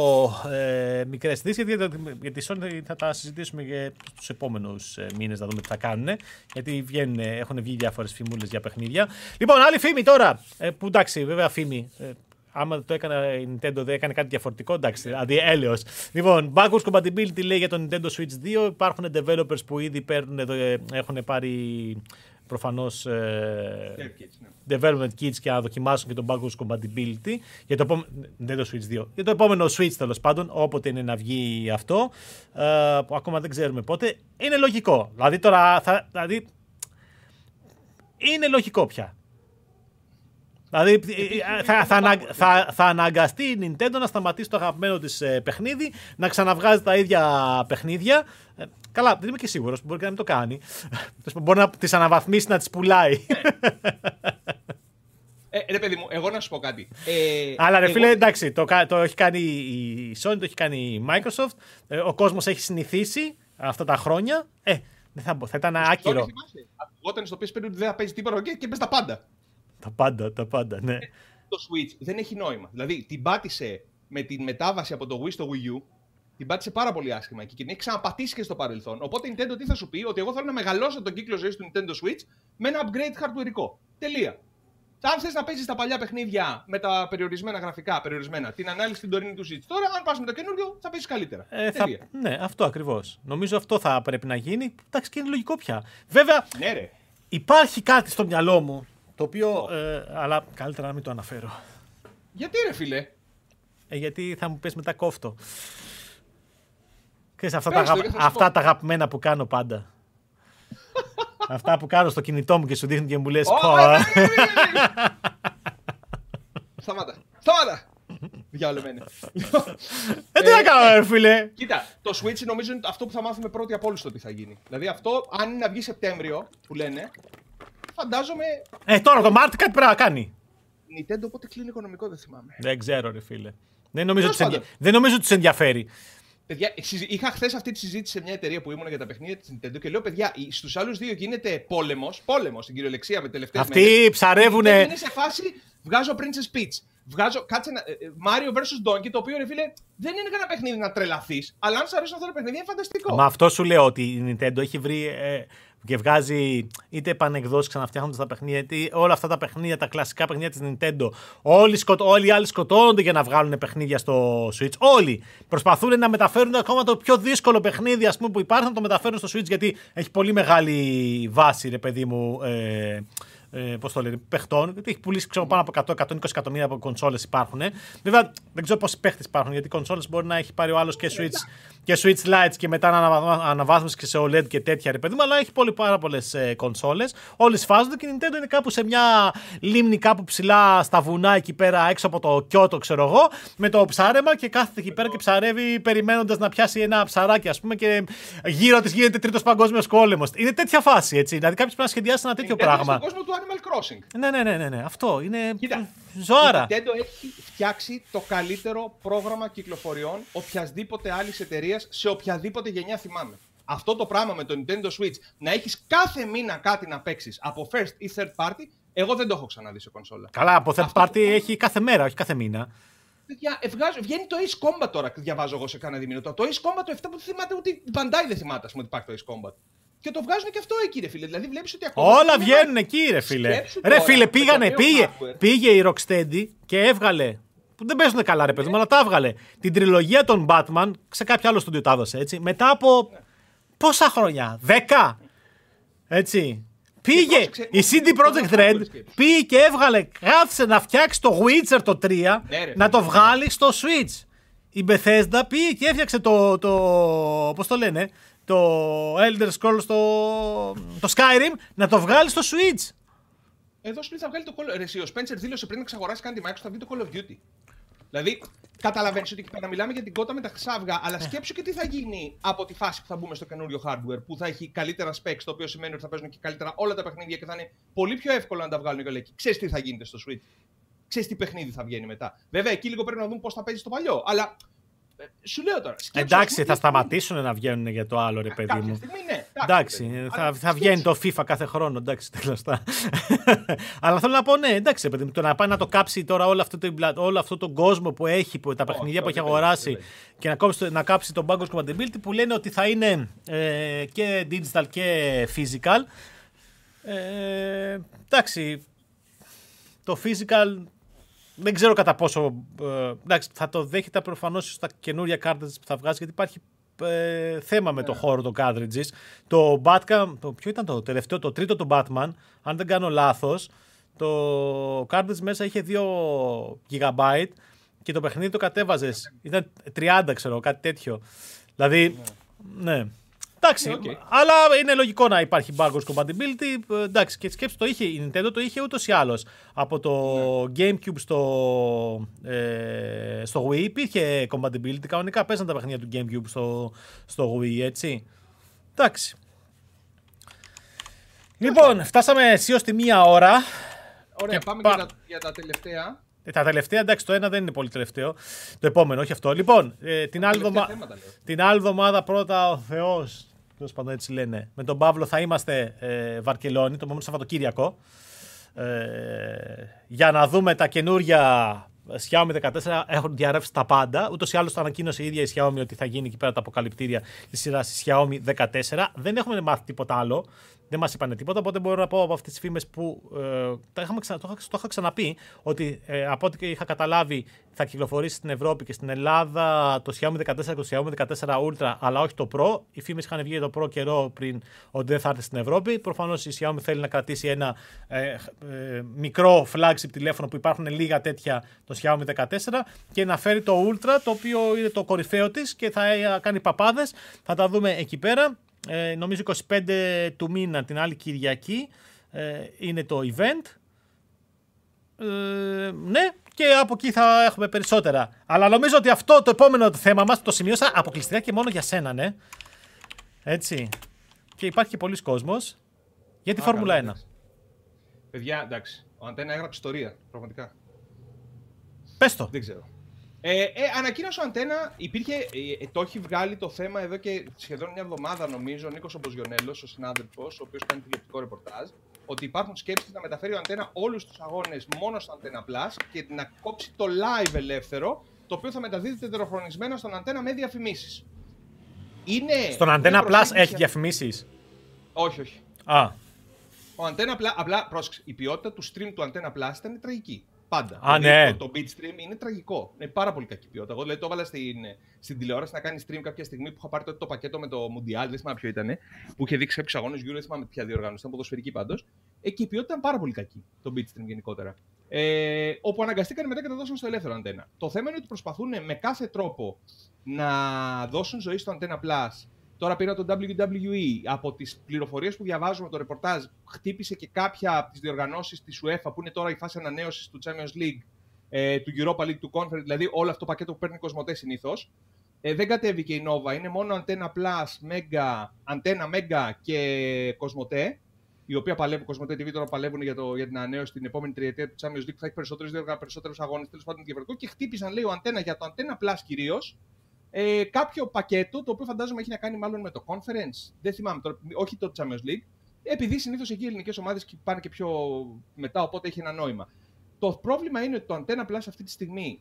B: μικρές ειδήσεις, γιατί τη Sony θα τα συζητήσουμε και τους επόμενους μήνες, να δούμε τι θα κάνουν. Γιατί έχουν βγει διάφορες φημούλες για παιχνίδια. Λοιπόν, άλλη φήμη τώρα, που εντάξει, βέβαια φήμη. Άμα το έκανε η Nintendo, δεν έκανε κάτι διαφορετικό, εντάξει, δηλαδή έλεος. Λοιπόν, backwards compatibility λέει για το Nintendo Switch 2. Υπάρχουν developers που ήδη έχουν πάρει προφανώς development kits και να δοκιμάσουν και το backwards compatibility για το επόμενο Nintendo Switch 2. Για το επόμενο Switch, τέλος πάντων, όποτε είναι να βγει αυτό, που ακόμα δεν ξέρουμε πότε, είναι λογικό. Δηλαδή τώρα είναι λογικό πια. Δηλαδή θα αναγκαστεί η Nintendo να σταματήσει το αγαπημένο της παιχνίδι, να ξαναβγάζει τα ίδια παιχνίδια. Καλά, δεν είμαι και σίγουρος, μπορεί και να μην το κάνει. Μπορεί να τις αναβαθμίσει, να τις πουλάει.
A: Ρε παιδί μου, εγώ να σου πω κάτι.
B: Αλλά ρε φίλε, εντάξει, το έχει κάνει η Sony, το έχει κάνει η Microsoft. Ο κόσμος έχει συνηθίσει αυτά τα χρόνια. Θα ήταν άκυρο.
A: Όταν στο PS5 δεν θα παίζει τίποτα και πες τα πάντα.
B: Τα πάντα, ναι.
A: Το Switch δεν έχει νόημα. Δηλαδή την πάτησε με την μετάβαση από το Wii στο Wii U, την πάτησε πάρα πολύ άσχημα και την έχει ξαναπατήσει και στο παρελθόν. Οπότε η Nintendo τι θα σου πει, ότι εγώ θέλω να μεγαλώσω τον κύκλο ζωής του Nintendo Switch με ένα upgrade hardwareικό. Τελεία. Αν θες να παίζεις τα παλιά παιχνίδια με τα περιορισμένα γραφικά, την ανάλυση στην τωρινή του Switch, τώρα αν πας με το καινούριο θα παίζεις καλύτερα.
B: Ναι, αυτό ακριβώς. Νομίζω αυτό θα πρέπει να γίνει. Εντάξει, και είναι λογικό πια. Βέβαια,
A: ναι, ρε.
B: Υπάρχει κάτι στο μυαλό μου. Το οποίο, αλλά καλύτερα να μην το αναφέρω.
A: Γιατί ρε φίλε?
B: Γιατί θα μου πες μετά κόφτω. Ξέρεις, αυτά τα αγαπημένα που κάνω πάντα. Αυτά που κάνω στο κινητό μου και σου δείχνει και μου λες
A: Σταμάτα. Διαολεμένε.
B: Τι να κάνω ρε φίλε.
A: Κοίτα, το Switch νομίζω είναι αυτό που θα μάθουμε πρώτοι από όλους το τι θα γίνει. Δηλαδή αυτό, αν είναι να βγει Σεπτέμβριο, που λένε, φαντάζομαι.
B: Τώρα το Μάρτιο κάτι πρέπει να κάνει.
A: Nintendo πότε κλείνει οικονομικό, δεν θυμάμαι.
B: Δεν ξέρω, ρε φίλε. Δεν νομίζω ότι τους ενδιαφέρει.
A: Παιδιά, είχα χθες αυτή τη συζήτηση σε μια εταιρεία που ήμουν για τα παιχνίδια της Nintendo και λέω: παιδιά, στους άλλους δύο γίνεται πόλεμος στην κυριολεξία με τελευταίες μέρες.
B: Αυτοί ψαρεύουνε.
A: Είναι σε φάση, βγάζω Princess Peach. Κάτσε Mario vs. Donkey, το οποίο ρε φίλε δεν είναι κανένα παιχνίδι να τρελαθείς. Αλλά αν σου αρέσουν αυτά τα παιχνίδια είναι φανταστικό.
B: Μα αυτό σου λέω ότι η Nintendo έχει βρει και βγάζει είτε επανεκδόσεις ξαναφτιάχνοντας τα παιχνίδια, είτε όλα αυτά τα παιχνίδια, τα κλασικά παιχνίδια της Nintendo. Όλοι οι άλλοι σκοτώνονται για να βγάλουν παιχνίδια στο Switch. Όλοι προσπαθούν να μεταφέρουν ακόμα το πιο δύσκολο παιχνίδι, ας πούμε, που υπάρχει, να το μεταφέρουν στο Switch, γιατί έχει πολύ μεγάλη βάση, ρε παιδί μου, πώς το λένε, παιχτών. Γιατί έχει πουλήσει ξέρω, πάνω από 100-120 εκατομμύρια από κονσόλες υπάρχουν. Βέβαια δεν ξέρω πόσοι παίχτες υπάρχουν, γιατί κονσόλες μπορεί να έχει πάρει ο άλλος και Switch Lights και μετά να αναβάθμιση και σε OLED και τέτοια ρε παιδί μου, αλλά έχει πάρα πολλές κονσόλες. Όλες σφάζονται και η Nintendo είναι κάπου σε μια λίμνη κάπου ψηλά στα βουνά εκεί πέρα έξω από το Κιώτο, ξέρω εγώ, με το ψάρεμα και κάθεται εκεί πέρα και ψαρεύει περιμένοντας να πιάσει ένα ψαράκι, ας πούμε, και γύρω της γίνεται τρίτος παγκόσμιος πόλεμος. Είναι τέτοια φάση, έτσι. Δηλαδή κάποιος πρέπει να σχεδιάσει ένα τέτοιο πράγμα.
A: Στον κόσμο του Animal Crossing.
B: Ναι. Αυτό είναι.
A: Κοίτα,
B: ζωάρα.
A: Η Nintendo έχει φτιάξει το καλύτερο πρόγραμμα κυκλοφοριών οποιασδήποτε άλλη εταιρεία σε οποιαδήποτε γενιά θυμάμαι. Αυτό το πράγμα με το Nintendo Switch, να έχεις κάθε μήνα κάτι να παίξεις από first ή third party, εγώ δεν το έχω ξαναδεί σε κονσόλα.
B: Καλά, από third party έχει κάθε μέρα, όχι κάθε μήνα.
A: Βγαίνει το Ace Combat τώρα, διαβάζω εγώ σε κάνα διμήνωτο. Το Ace Combat το 7 που θυμάται, ούτε η Bandai δεν θυμάται, ας πούμε, ότι υπάρχει το Ace Combat. Και το βγάζουν και αυτό εκεί, ρε φίλε. Δηλαδή βλέπεις ότι ακόμα.
B: Όλα βγαίνουν εκεί, ρε φίλε. Ρε φίλε, πήγε η Rocksteady και έβγαλε. Που δεν παίζουν καλά, ρε παιδί μου, αλλά τα έβγαλε. Την τριλογία των Batman, σε κάποιο άλλο στούντιο τα έδωσε, έτσι. Μετά από. Πόσα χρόνια, 10! Έτσι. Πήγε η CD Projekt Red, πήγε και έβγαλε, κάθισε να φτιάξει το Witcher το 3, να το βγάλει στο Switch. Η Bethesda πήγε και έφτιαξε πώς το λένε, το Elder Scrolls, το Skyrim, να το βγάλει στο Switch.
A: Εδώ σου θα βγάλει το Call of Duty. Ο Spencer δήλωσε πριν να εξαγοράσει κάτι Microsoft, θα βγει το Call of Duty. Δηλαδή, καταλαβαίνεις ότι εκεί πέρα μιλάμε για την κότα με τα χρυσάβγα, αλλά σκέψου και τι θα γίνει από τη φάση που θα μπούμε στο καινούριο hardware, που θα έχει καλύτερα specs, το οποίο σημαίνει ότι θα παίζουν και καλύτερα όλα τα παιχνίδια και θα είναι πολύ πιο εύκολο να τα βγάλουν και όλα εκεί. Ξέρεις τι θα γίνεται στο Switch. Ξέρεις τι παιχνίδι θα βγαίνει μετά. Βέβαια, εκεί λίγο πρέπει να δούμε πώς θα παίζει το παλιό, αλλά. Σου λέω τώρα.
B: Εντάξει, θα σταματήσουν να βγαίνουν για το άλλο, ρε παιδί μου.
A: Στιγμή, ναι.
B: Εντάξει, θα βγαίνει το FIFA κάθε χρόνο. Εντάξει, τέλος. Αλλά θέλω να πω, ναι, εντάξει, παιδί μου, το να πάει να το κάψει τώρα όλο αυτό τον κόσμο που έχει, τα παιχνίδια που έχει αγοράσει και να κάψει τον backwards compatibility που λένε ότι θα είναι και digital και physical. Εντάξει, το physical. Δεν ξέρω κατά πόσο. Εντάξει, θα το δέχεται προφανώς στα καινούρια cartridges που θα βγάζει, γιατί υπάρχει θέμα με το χώρο των cartridges. Το Batman. Ποιο ήταν το τελευταίο, το τρίτο του Batman, αν δεν κάνω λάθος. Το cartridge μέσα είχε 2 GB και το παιχνίδι το κατέβαζες. Ήταν 30, ξέρω, κάτι τέτοιο. Δηλαδή. Ναι. Εντάξει, αλλά είναι λογικό να υπάρχει backwards compatibility. Εντάξει, και σκέψου, η Nintendo το είχε ούτως ή άλλως. Από το GameCube στο Wii υπήρχε compatibility. Κανονικά παίζαν τα παιχνίδια του GameCube στο Wii, έτσι. Εντάξει. Λοιπόν, φτάσαμε αισίως τη 1 ώρα.
A: Ωραία, πάμε για τα τελευταία.
B: Τα τελευταία, εντάξει, το ένα δεν είναι πολύ τελευταίο. Το επόμενο, όχι αυτό. Λοιπόν, την άλλη εβδομάδα πρώτα ο Θεός, τέλος πάντων έτσι λένε, με τον Παύλο θα είμαστε Βαρκελόνη, το επόμενο Σαββατοκύριακο, για να δούμε τα καινούρια Xiaomi 14. Έχουν διαρρεύσει τα πάντα. Ούτως ή άλλως το ανακοίνωσε η ίδια η Xiaomi ότι θα γίνει εκεί πέρα τα αποκαλυπτήρια της σειράς Xiaomi 14. Δεν έχουμε μάθει τίποτα άλλο. Δεν μας είπανε τίποτα, οπότε μπορώ να πω από αυτές τις φήμες που το είχα ξαναπεί, ότι από ό,τι είχα καταλάβει θα κυκλοφορήσει στην Ευρώπη και στην Ελλάδα το Xiaomi 14 και το Xiaomi 14 Ultra, αλλά όχι το Pro. Οι φήμες είχαν βγει για το Pro καιρό πριν ότι δεν θα έρθει στην Ευρώπη. Προφανώς η Xiaomi θέλει να κρατήσει ένα μικρό flagship τηλέφωνο που υπάρχουν λίγα τέτοια, το Xiaomi 14, και να φέρει το Ultra, το οποίο είναι το κορυφαίο της και θα κάνει παπάδες. Θα τα δούμε εκεί πέρα. Νομίζω 25 του μήνα, την άλλη Κυριακή, είναι το event. Ναι, και από εκεί θα έχουμε περισσότερα. Αλλά νομίζω ότι αυτό το επόμενο θέμα μας το σημείωσα αποκλειστικά και μόνο για σένα, ναι. Έτσι. Και υπάρχει και πολλοί κόσμος για τη Φόρμουλα 1.
A: Παιδιά, εντάξει. Ο Αντένα έγραψε ιστορία, πραγματικά.
B: Πες το.
A: Δεν ξέρω. Ανακοίνωσε ο Αντένα, το έχει βγάλει το θέμα εδώ και σχεδόν μια εβδομάδα, νομίζω, ο Νίκος ο Μποζιονέλος, ο συνάδελφος, ο οποίος κάνει τηλεοπτικό ρεπορτάζ, ότι υπάρχουν σκέψεις να μεταφέρει ο Αντένα όλους τους αγώνες μόνο στο Antenna Plus και να κόψει το live ελεύθερο, το οποίο θα μεταδίδεται τεροχρονισμένα στον Αντένα με διαφημίσεις.
B: Στον Antenna Plus έχει διαφημίσεις?
A: Όχι, όχι. Ο Antenna Plus, απλά πρόσεξε, η ποιότητα του stream του Antenna Plus ήταν τραγική. Πάντα.
B: Ναι.
A: Το beat stream είναι τραγικό. Είναι πάρα πολύ κακή ποιότητα. Εγώ δηλαδή το έβαλα στην τηλεόραση να κάνει stream κάποια στιγμή που είχα πάρει το πακέτο με το Mundial, δεν θυμάμαι ποιο ήταν, που είχε δείξει κάποιους αγώνες Euro, δεν θυμάμαι ποια διοργάνωση, ήταν ποδοσφαιρική πάντως. και η ποιότητα ήταν πάρα πολύ κακή, το bitstream γενικότερα. Όπου αναγκαστήκαν μετά και τα δώσουν στο ελεύθερο αντένα. Το θέμα είναι ότι προσπαθούν με κάθε τρόπο να δώσουν ζωή στο Antenna Plus. Τώρα πήρα το WWE. Από τις πληροφορίες που διαβάζουμε, το ρεπορτάζ χτύπησε και κάποια από τις διοργανώσεις της UEFA που είναι τώρα η φάση ανανέωσης του Champions League, του Europa League, του Conference, δηλαδή όλο αυτό το πακέτο που παίρνει η Κοσμοτέ συνήθως. Δεν κατέβηκε η Nova, είναι μόνο Antenna Plus, Mega, Antenna Mega και Κοσμοτέ, η οποία παλεύουν, Κοσμοτέ TV τώρα παλεύουν για την ανανέωση την επόμενη τριετία του Champions League, θα έχει περισσότερους αγώνες, τέλος πάντων διαφορετικό, και χτύπησαν, λέει, ο Antenna για το Antenna Plus κυρίως, κάποιο πακέτο, το οποίο φαντάζομαι έχει να κάνει μάλλον με το Conference, δεν θυμάμαι τώρα, όχι το Champions League, επειδή συνήθως εκεί οι ελληνικές ομάδες πάνε και πιο μετά, οπότε έχει ένα νόημα. Το πρόβλημα είναι ότι το Antenna Plus αυτή τη στιγμή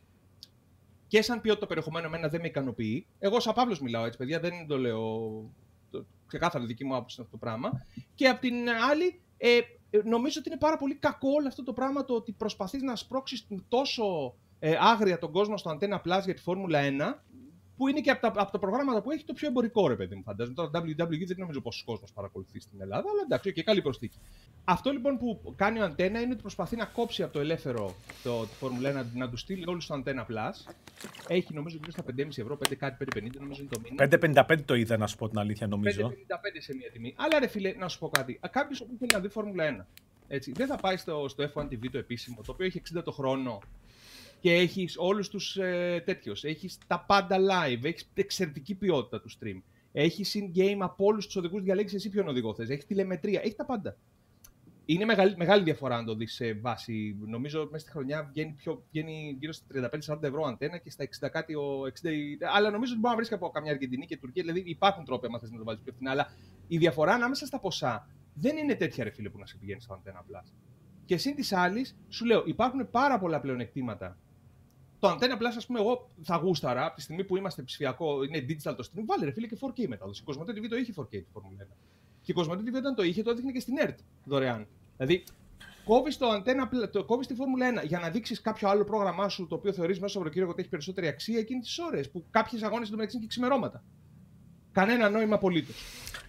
A: και σαν ποιότητα περιεχομένου εμένα δεν με ικανοποιεί. Εγώ σαν Παύλος μιλάω έτσι, παιδιά, δεν το λέω ξεκάθαρα δική μου άποψη αυτό το πράγμα. Και απ' την άλλη, νομίζω ότι είναι πάρα πολύ κακό όλο αυτό το πράγμα, το ότι προσπαθείς να σπρώξεις τόσο άγρια τον κόσμο στο Antenna Plus για τη Φόρμουλα 1, που είναι και από τα προγράμματα που έχει το πιο εμπορικό, ρε παιδί μου, φαντάζομαι. Τώρα το WWE δεν νομίζω πόσος κόσμος παρακολουθεί στην Ελλάδα, αλλά εντάξει, και καλή προσθήκη. Αυτό λοιπόν που κάνει ο Antenna είναι ότι προσπαθεί να κόψει από το ελεύθερο τη Φόρμουλα 1, να του στείλει όλους στο Antenna Plus. Έχει νομίζω γύρω στα 5,5 ευρώ, 5,50 νομίζω είναι το μήνα.
B: 5,55 το είδα, να σου πω την αλήθεια, νομίζω.
A: 5,55 σε μια τιμή. Αλλά ρε φίλε, να σου πω κάτι. Κάποιος που θέλει να δει Φόρμουλα 1, έτσι, δεν θα πάει στο F1 TV το επίσημο, το οποίο έχει 60 το χρόνο. Και έχεις όλους τους τέτοιους, έχεις τα πάντα live, έχεις εξαιρετική ποιότητα του stream. Έχεις in-game από όλους τους οδηγούς, διαλέγεις εσύ ποιον οδηγό θες, έχεις τηλεμετρία, έχει τα πάντα. Είναι μεγάλη διαφορά αν το δεις σε βάση, νομίζω μέσα στη χρονιά βγαίνει γύρω στα 35-40 ευρώ αντένα και στα 60 κάτι, αλλά νομίζω ότι μπορεί να βρεις και από καμιά Αργεντινή και Τουρκία, δηλαδή υπάρχουν τρόποι αν θες να το βάλεις πιο φθηνά, αλλά η διαφορά ανάμεσα στα ποσά δεν είναι τέτοια ρε φίλε που να σε πηγαίνει στο Antenna Plus. Και συν της άλλης, σου λέω, υπάρχουν πάρα πολλά πλεονεκτήματα. Το Antenna Plus, ας πούμε, εγώ θα γούσταρα από τη στιγμή που είμαστε ψηφιακό, είναι digital το stream, βάλε ρε φίλε και 4K μετάδοση. Η Κοσμοτέ TV το είχε 4K τη Φόρμουλα 1. Και η Κοσμοτέ TV όταν το είχε, το έδειχνε και στην ERT δωρεάν. Δηλαδή, κόβεις τη Φόρμουλα 1 για να δείξεις κάποιο άλλο πρόγραμμά σου το οποίο θεωρείς μέσα στο Σαββατοκύριακο ότι έχει περισσότερη αξία εκείνες τις ώρες που κάποιες αγώνες του μεταξύ είναι και ξημερώματα. Κανένα νόημα απολύτως.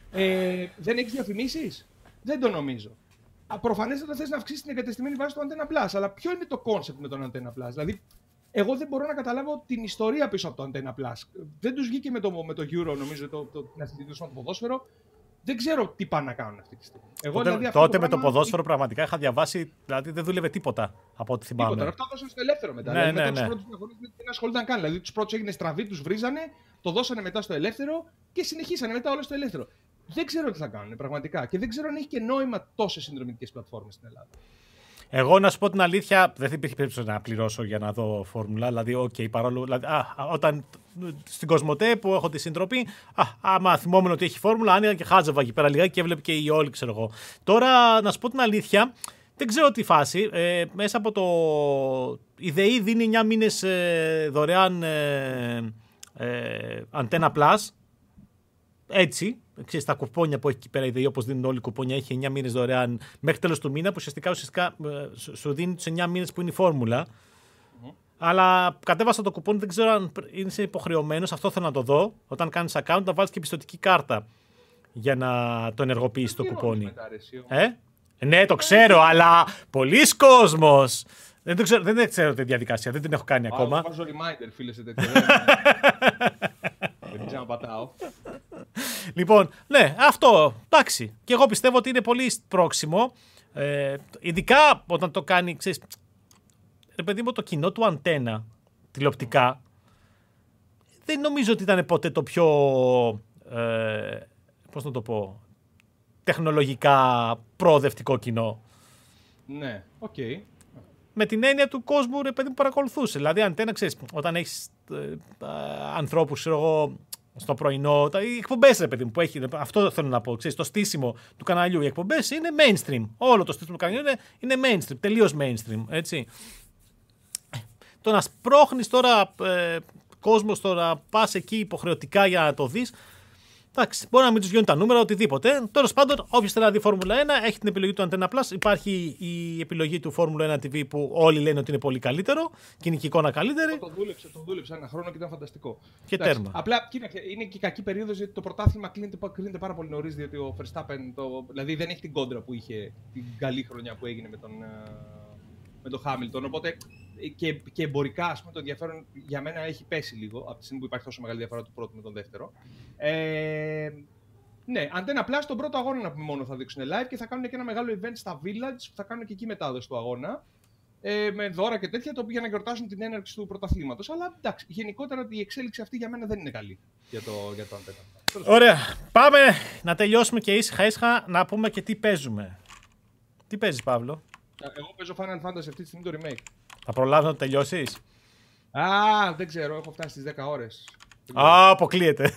A: Δεν έχεις διαφημίσεις? Δεν το νομίζω. Προφανέστατα θες να αυξήσεις την εγκατεστημένη βάση του Antenna Plus, αλλά ποιο είναι το concept με τον Antenna Plus? Δηλαδή, εγώ δεν μπορώ να καταλάβω την ιστορία πίσω από το Antenna Plus. Δεν τους βγήκε με το Euro, νομίζω, την αθλητική του ποδόσφαιρο. Δεν ξέρω τι πάνε να κάνουν αυτή τη στιγμή.
B: Τότε με το ποδόσφαιρο πραγματικά είχα διαβάσει, δηλαδή δεν δούλευε τίποτα από ό,τι θυμάμαι.
A: Τίποτα, αυτό δώσανε στο ελεύθερο μετά.
B: Ναι,
A: μετά
B: ναι.
A: τους πρώτους αγώνες δεν ασχολούνταν καν. Δηλαδή τους πρώτους έγινε στραβή, τους βρίζανε, το δώσανε μετά στο ελεύθερο και συνεχίσανε μετά όλο στο ελεύθερο. Δεν ξέρω τι θα κάνουν πραγματικά και δεν ξέρω αν έχει και νόημα τόσες συνδρομητικές πλατφόρμες στην Ελλάδα.
B: Εγώ να σου πω την αλήθεια, δεν υπήρχε περίπτωση να πληρώσω για να δω φόρμουλα. Δηλαδή, παρόλο. Δηλαδή, όταν στην Κοσμοτέ που έχω τη συντροπή, άμα θυμόμουν ότι έχει φόρμουλα, άνοιγα και χάζευα εκεί πέρα λιγάκι και έβλεπε και η όλη, ξέρω εγώ. Τώρα, να σου πω την αλήθεια, δεν ξέρω τι φάση. Μέσα από το. Η ΔΕΗ δίνει 9 μήνες δωρεάν Antenna Plus. Έτσι. Ξέρεις, τα κουπόνια που έχει εκεί πέρα η ΔΕΗ, όπως δίνουν όλοι οι κουπόνια, έχει 9 μήνες δωρεάν μέχρι τέλος του μήνα, που ουσιαστικά σου δίνει τους 9 μήνες που είναι η φόρμουλα. Αλλά κατέβασα το κουπόνι, δεν ξέρω αν είσαι υποχρεωμένος, αυτό θέλω να το δω. Όταν κάνεις account, να βάλεις και πιστωτική κάρτα για να το ενεργοποιήσεις το κουπόνι. Ναι, το ξέρω, αλλά πολλοί κόσμος. Δεν ξέρω τη διαδικασία, δεν την έχω κάνει ακόμα.
A: Βάζω reminder, φίλε, σε τέτοιο. Δεν ξέρω να πατάω.
B: Λοιπόν, ναι, αυτό, εντάξει. Και εγώ πιστεύω ότι είναι πολύ πρόξιμο. Ειδικά όταν το κάνει, ξέρεις, ρε παιδί μου, το κοινό του Antenna, τηλεοπτικά, δεν νομίζω ότι ήταν ποτέ το πιο, πώς να το πω, τεχνολογικά προοδευτικό κοινό.
A: Ναι, οκ.
B: Με την έννοια του κόσμου, ρε παιδί μου, παρακολουθούσε. Δηλαδή, Antenna, ξέρεις, όταν έχεις ανθρώπους, ξέρω εγώ, στο πρωινό, οι εκπομπές, ρε παιδί μου, που έχει, αυτό θέλω να πω, ξέρεις, το στήσιμο του καναλιού, οι εκπομπές είναι mainstream. Όλο το στήσιμο του καναλιού είναι mainstream, τελείως mainstream, έτσι. Το να σπρώχνεις τώρα κόσμο στο να πας εκεί υποχρεωτικά για να το δεις, Εντάξει, μπορεί να μην τους βγαίνουν τα νούμερα, οτιδήποτε. Τέλος πάντων, όποιος θέλει να δει Φόρμουλα 1 έχει την επιλογή του Antenna Plus. Υπάρχει η επιλογή του Φόρμουλα 1 TV που όλοι λένε ότι είναι πολύ καλύτερο και είναι και η εικόνα καλύτερη.
A: Το δούλεψε ένα χρόνο και ήταν φανταστικό.
B: Και εντάξει, τέρμα.
A: Απλά κοίταξε, είναι και η κακή περίοδος γιατί το πρωτάθλημα κρίνεται πάρα πολύ νωρίς. Διότι ο Verstappen δηλαδή δεν έχει την κόντρα που είχε την καλή χρονιά που έγινε με τον Χάμιλτον. Οπότε και εμπορικά, ας πούμε, το ενδιαφέρον για μένα έχει πέσει λίγο από τη στιγμή που υπάρχει τόσο μεγάλη διαφορά του πρώτου με τον δεύτερο. Ναι, Antenna Plus τον πρώτο αγώνα να πούμε μόνο θα δείξουν live και θα κάνουν και ένα μεγάλο event στα Village που θα κάνουν και εκεί μετάδοση του αγώνα. Με δώρα και τέτοια, το οποίο για να γιορτάσουν την έναρξη του πρωταθλήματος. Αλλά εντάξει, γενικότερα η εξέλιξη αυτή για μένα δεν είναι καλή για το Antenna.
B: Ωραία. Πάμε να τελειώσουμε και ήσυχα να πούμε και τι παίζουμε. Τι παίζεις, Παύλο?
A: Εγώ παίζω Final Fantasy αυτή τη στιγμή το remake.
B: Θα προλάβεις να το τελειώσεις?
A: Δεν ξέρω, έχω φτάσει στις 10 ώρες.
B: Αποκλείεται.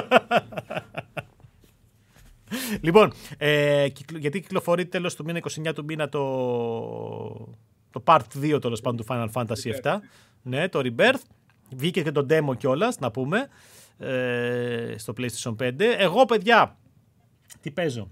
B: Λοιπόν, γιατί κυκλοφορεί τέλος του μήνα, 29 του μήνα, το Part 2 τέλος πάντων του Final Fantasy 7. Ναι, το Rebirth. Βγήκε και το demo κιόλας, να πούμε, στο PlayStation 5. Εγώ, παιδιά, τι παίζω?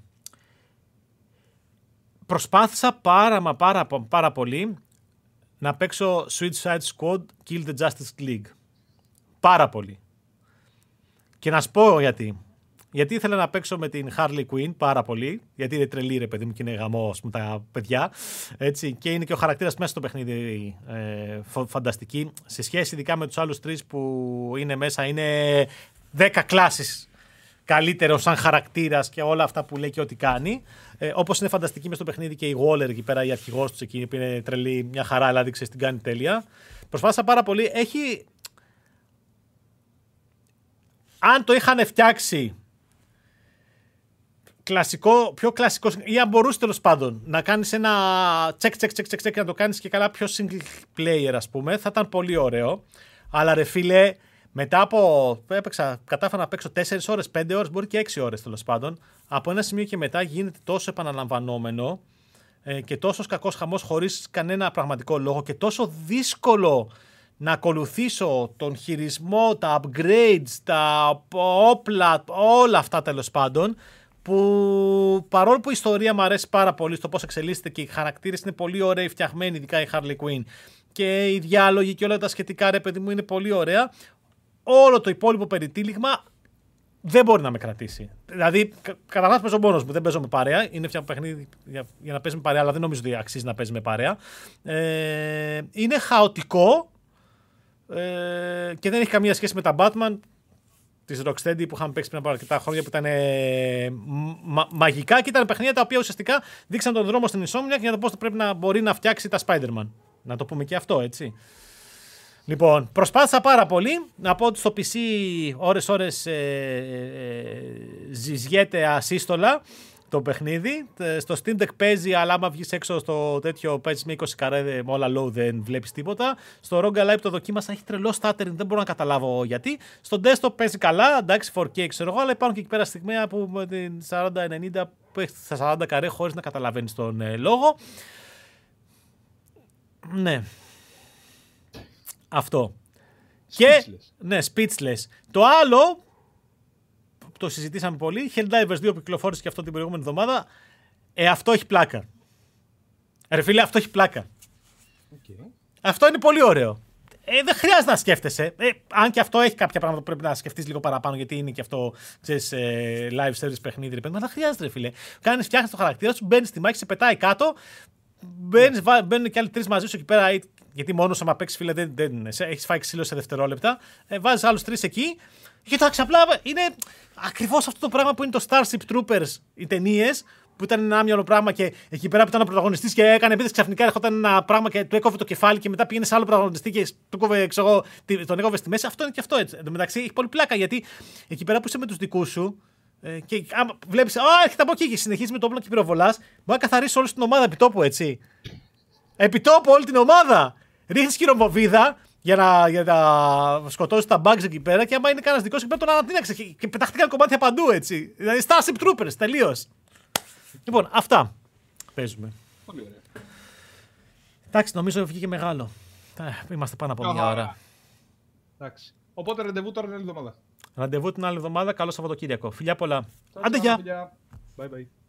B: Προσπάθησα πάρα πολύ να παίξω Suicide Squad Kill the Justice League. Πάρα πολύ. Και να σου πω γιατί. Γιατί ήθελα να παίξω με την Harley Quinn πάρα πολύ, γιατί είναι τρελή, ρε παιδί μου, και είναι γαμός με τα παιδιά. Έτσι, και είναι και ο χαρακτήρας μέσα στο παιχνίδι φανταστική. Σε σχέση ειδικά με τους άλλους τρεις που είναι μέσα, είναι 10 κλάσεις καλύτερο σαν χαρακτήρας και όλα αυτά που λέει και ό,τι κάνει. Όπως είναι φανταστική μες στο παιχνίδι και η Waller εκεί πέρα, η αρχηγός τους εκεί που είναι τρελή, μια χαρά, δηλαδή ξέρεις την κάνει τέλεια. Προσπάθησα πάρα πολύ. Έχει. Αν το είχαν φτιάξει πιο κλασικό, ή αν μπορούσε τέλος πάντων να κάνεις ένα check και να το κάνεις και καλά πιο single player, ας πούμε, θα ήταν πολύ ωραίο. Αλλά ρε φίλε, μετά από. Κατάφερα να παίξω 4 ώρες, 5 ώρες, μπορεί και 6 ώρες τέλος πάντων. Από ένα σημείο και μετά γίνεται τόσο επαναλαμβανόμενο και τόσο κακός χαμός χωρίς κανένα πραγματικό λόγο και τόσο δύσκολο να ακολουθήσω τον χειρισμό, τα upgrades, τα όπλα, όλα αυτά τέλος πάντων, που παρόλο που η ιστορία μου αρέσει πάρα πολύ στο πώς εξελίσσεται και οι χαρακτήρες είναι πολύ ωραίοι φτιαγμένοι, ειδικά η Harley Quinn, και οι διάλογοι και όλα τα σχετικά, ρε παιδί μου, είναι πολύ ωραία, όλο το υπόλοιπο περιτύλιγμα δεν μπορεί να με κρατήσει. Δηλαδή, καταρχάς παίζω μόνος μου, δεν παίζω με παρέα. Είναι φτιάχνω παιχνίδι για να παίζει με παρέα, αλλά δεν νομίζω ότι αξίζει να παίζει με παρέα. Είναι χαοτικό και δεν έχει καμία σχέση με τα Batman της Rocksteady που είχαμε παίξει πριν από αρκετά χρόνια, που ήταν μαγικά και ήταν παιχνίδια τα οποία ουσιαστικά δείξαν τον δρόμο στην Insomniac για το πώς πρέπει να μπορεί να φτιάξει τα Spider-Man. Να το πούμε και αυτό, έτσι. Λοιπόν, προσπάθησα πάρα πολύ. Να πω ότι στο PC ώρες ζυζιέται ασύστολα το παιχνίδι. Στο Steam Deck παίζει, αλλά άμα βγεις έξω στο τέτοιο παίζεις με 20 καρέ, με όλα low, δεν βλέπεις τίποτα. Στο ROG Ally το δοκίμασα, έχει τρελό stuttering, δεν μπορώ να καταλάβω γιατί. Στο desktop παίζει καλά, εντάξει 4K ξέρω εγώ, αλλά υπάρχουν και εκεί πέρα στιγμία που με την 40-90 παίζει στα 40 καρέ χωρίς να καταλαβαίνεις τον λόγο. Ναι. Αυτό.
A: Speechless.
B: Και, ναι, speechless. Το άλλο, το συζητήσαμε πολύ, Helldivers 2 που κυκλοφόρησε και αυτό την προηγούμενη εβδομάδα, αυτό έχει πλάκα. Ρε φίλε, αυτό έχει πλάκα.
A: Okay.
B: Αυτό είναι πολύ ωραίο. Δεν χρειάζεται να σκέφτεσαι. Αν και αυτό έχει κάποια πράγματα που πρέπει να σκεφτείς λίγο παραπάνω, γιατί είναι και αυτό, ξέρεις, live service παιχνίδι, ρε παιδί, αλλά χρειάζεται, ρε φίλε. Φτιάχνεις το χαρακτήρα σου, μπαίνεις στη μάχη, σε πετάει κάτω, μπαίνουν και άλλοι 3 μαζί σου εκεί πέρα. Γιατί μόνο άμα παίξει, φίλε, δεν έχεις φάει ξύλο σε δευτερόλεπτα. Βάζεις άλλους 3 εκεί. Κοιτάξτε, απλά είναι ακριβώς αυτό το πράγμα που είναι το Starship Troopers, οι ταινίες, που ήταν ένα άμυαλο πράγμα και εκεί πέρα που ήταν ο πρωταγωνιστής και έκανε επίθεση, ξαφνικά έρχονταν ένα πράγμα και του έκοβε το κεφάλι και μετά πήγαινε σε άλλο πρωταγωνιστή και τον έκοβε στη μέση. Αυτό είναι και αυτό έτσι. Εν τω μεταξύ έχει πολύ πλάκα γιατί εκεί πέρα που είσαι με τους δικούς σου. Και άμα βλέπεις, έρχεται από εκεί και συνεχίζει με το όπλο και πυροβολάς, μπορεί να καθαρίσει όλη την ομάδα επιτόπου, έτσι. Επιτόπου όλη την ομάδα. Ρίχνεις χειρομοβίδα για να σκοτώσεις τα bugs εκεί πέρα και άμα είναι κανένας δικός εκεί πέρα τον ανατείναξε και πεταχτήκαν κομμάτια παντού, έτσι. Δηλαδή Starship Troopers, τελείως. Λοιπόν, αυτά παίζουμε.
A: Πολύ ωραία.
B: Εντάξει, νομίζω βγήκε μεγάλο. Είμαστε πάνω από μια ώρα.
A: Εντάξει. Οπότε ραντεβού τώρα την άλλη εβδομάδα.
B: Ραντεβού την άλλη εβδομάδα. Καλό Σαββατοκύριακο. Φιλιά πολλά. Άντε, γεια!
A: Bye bye.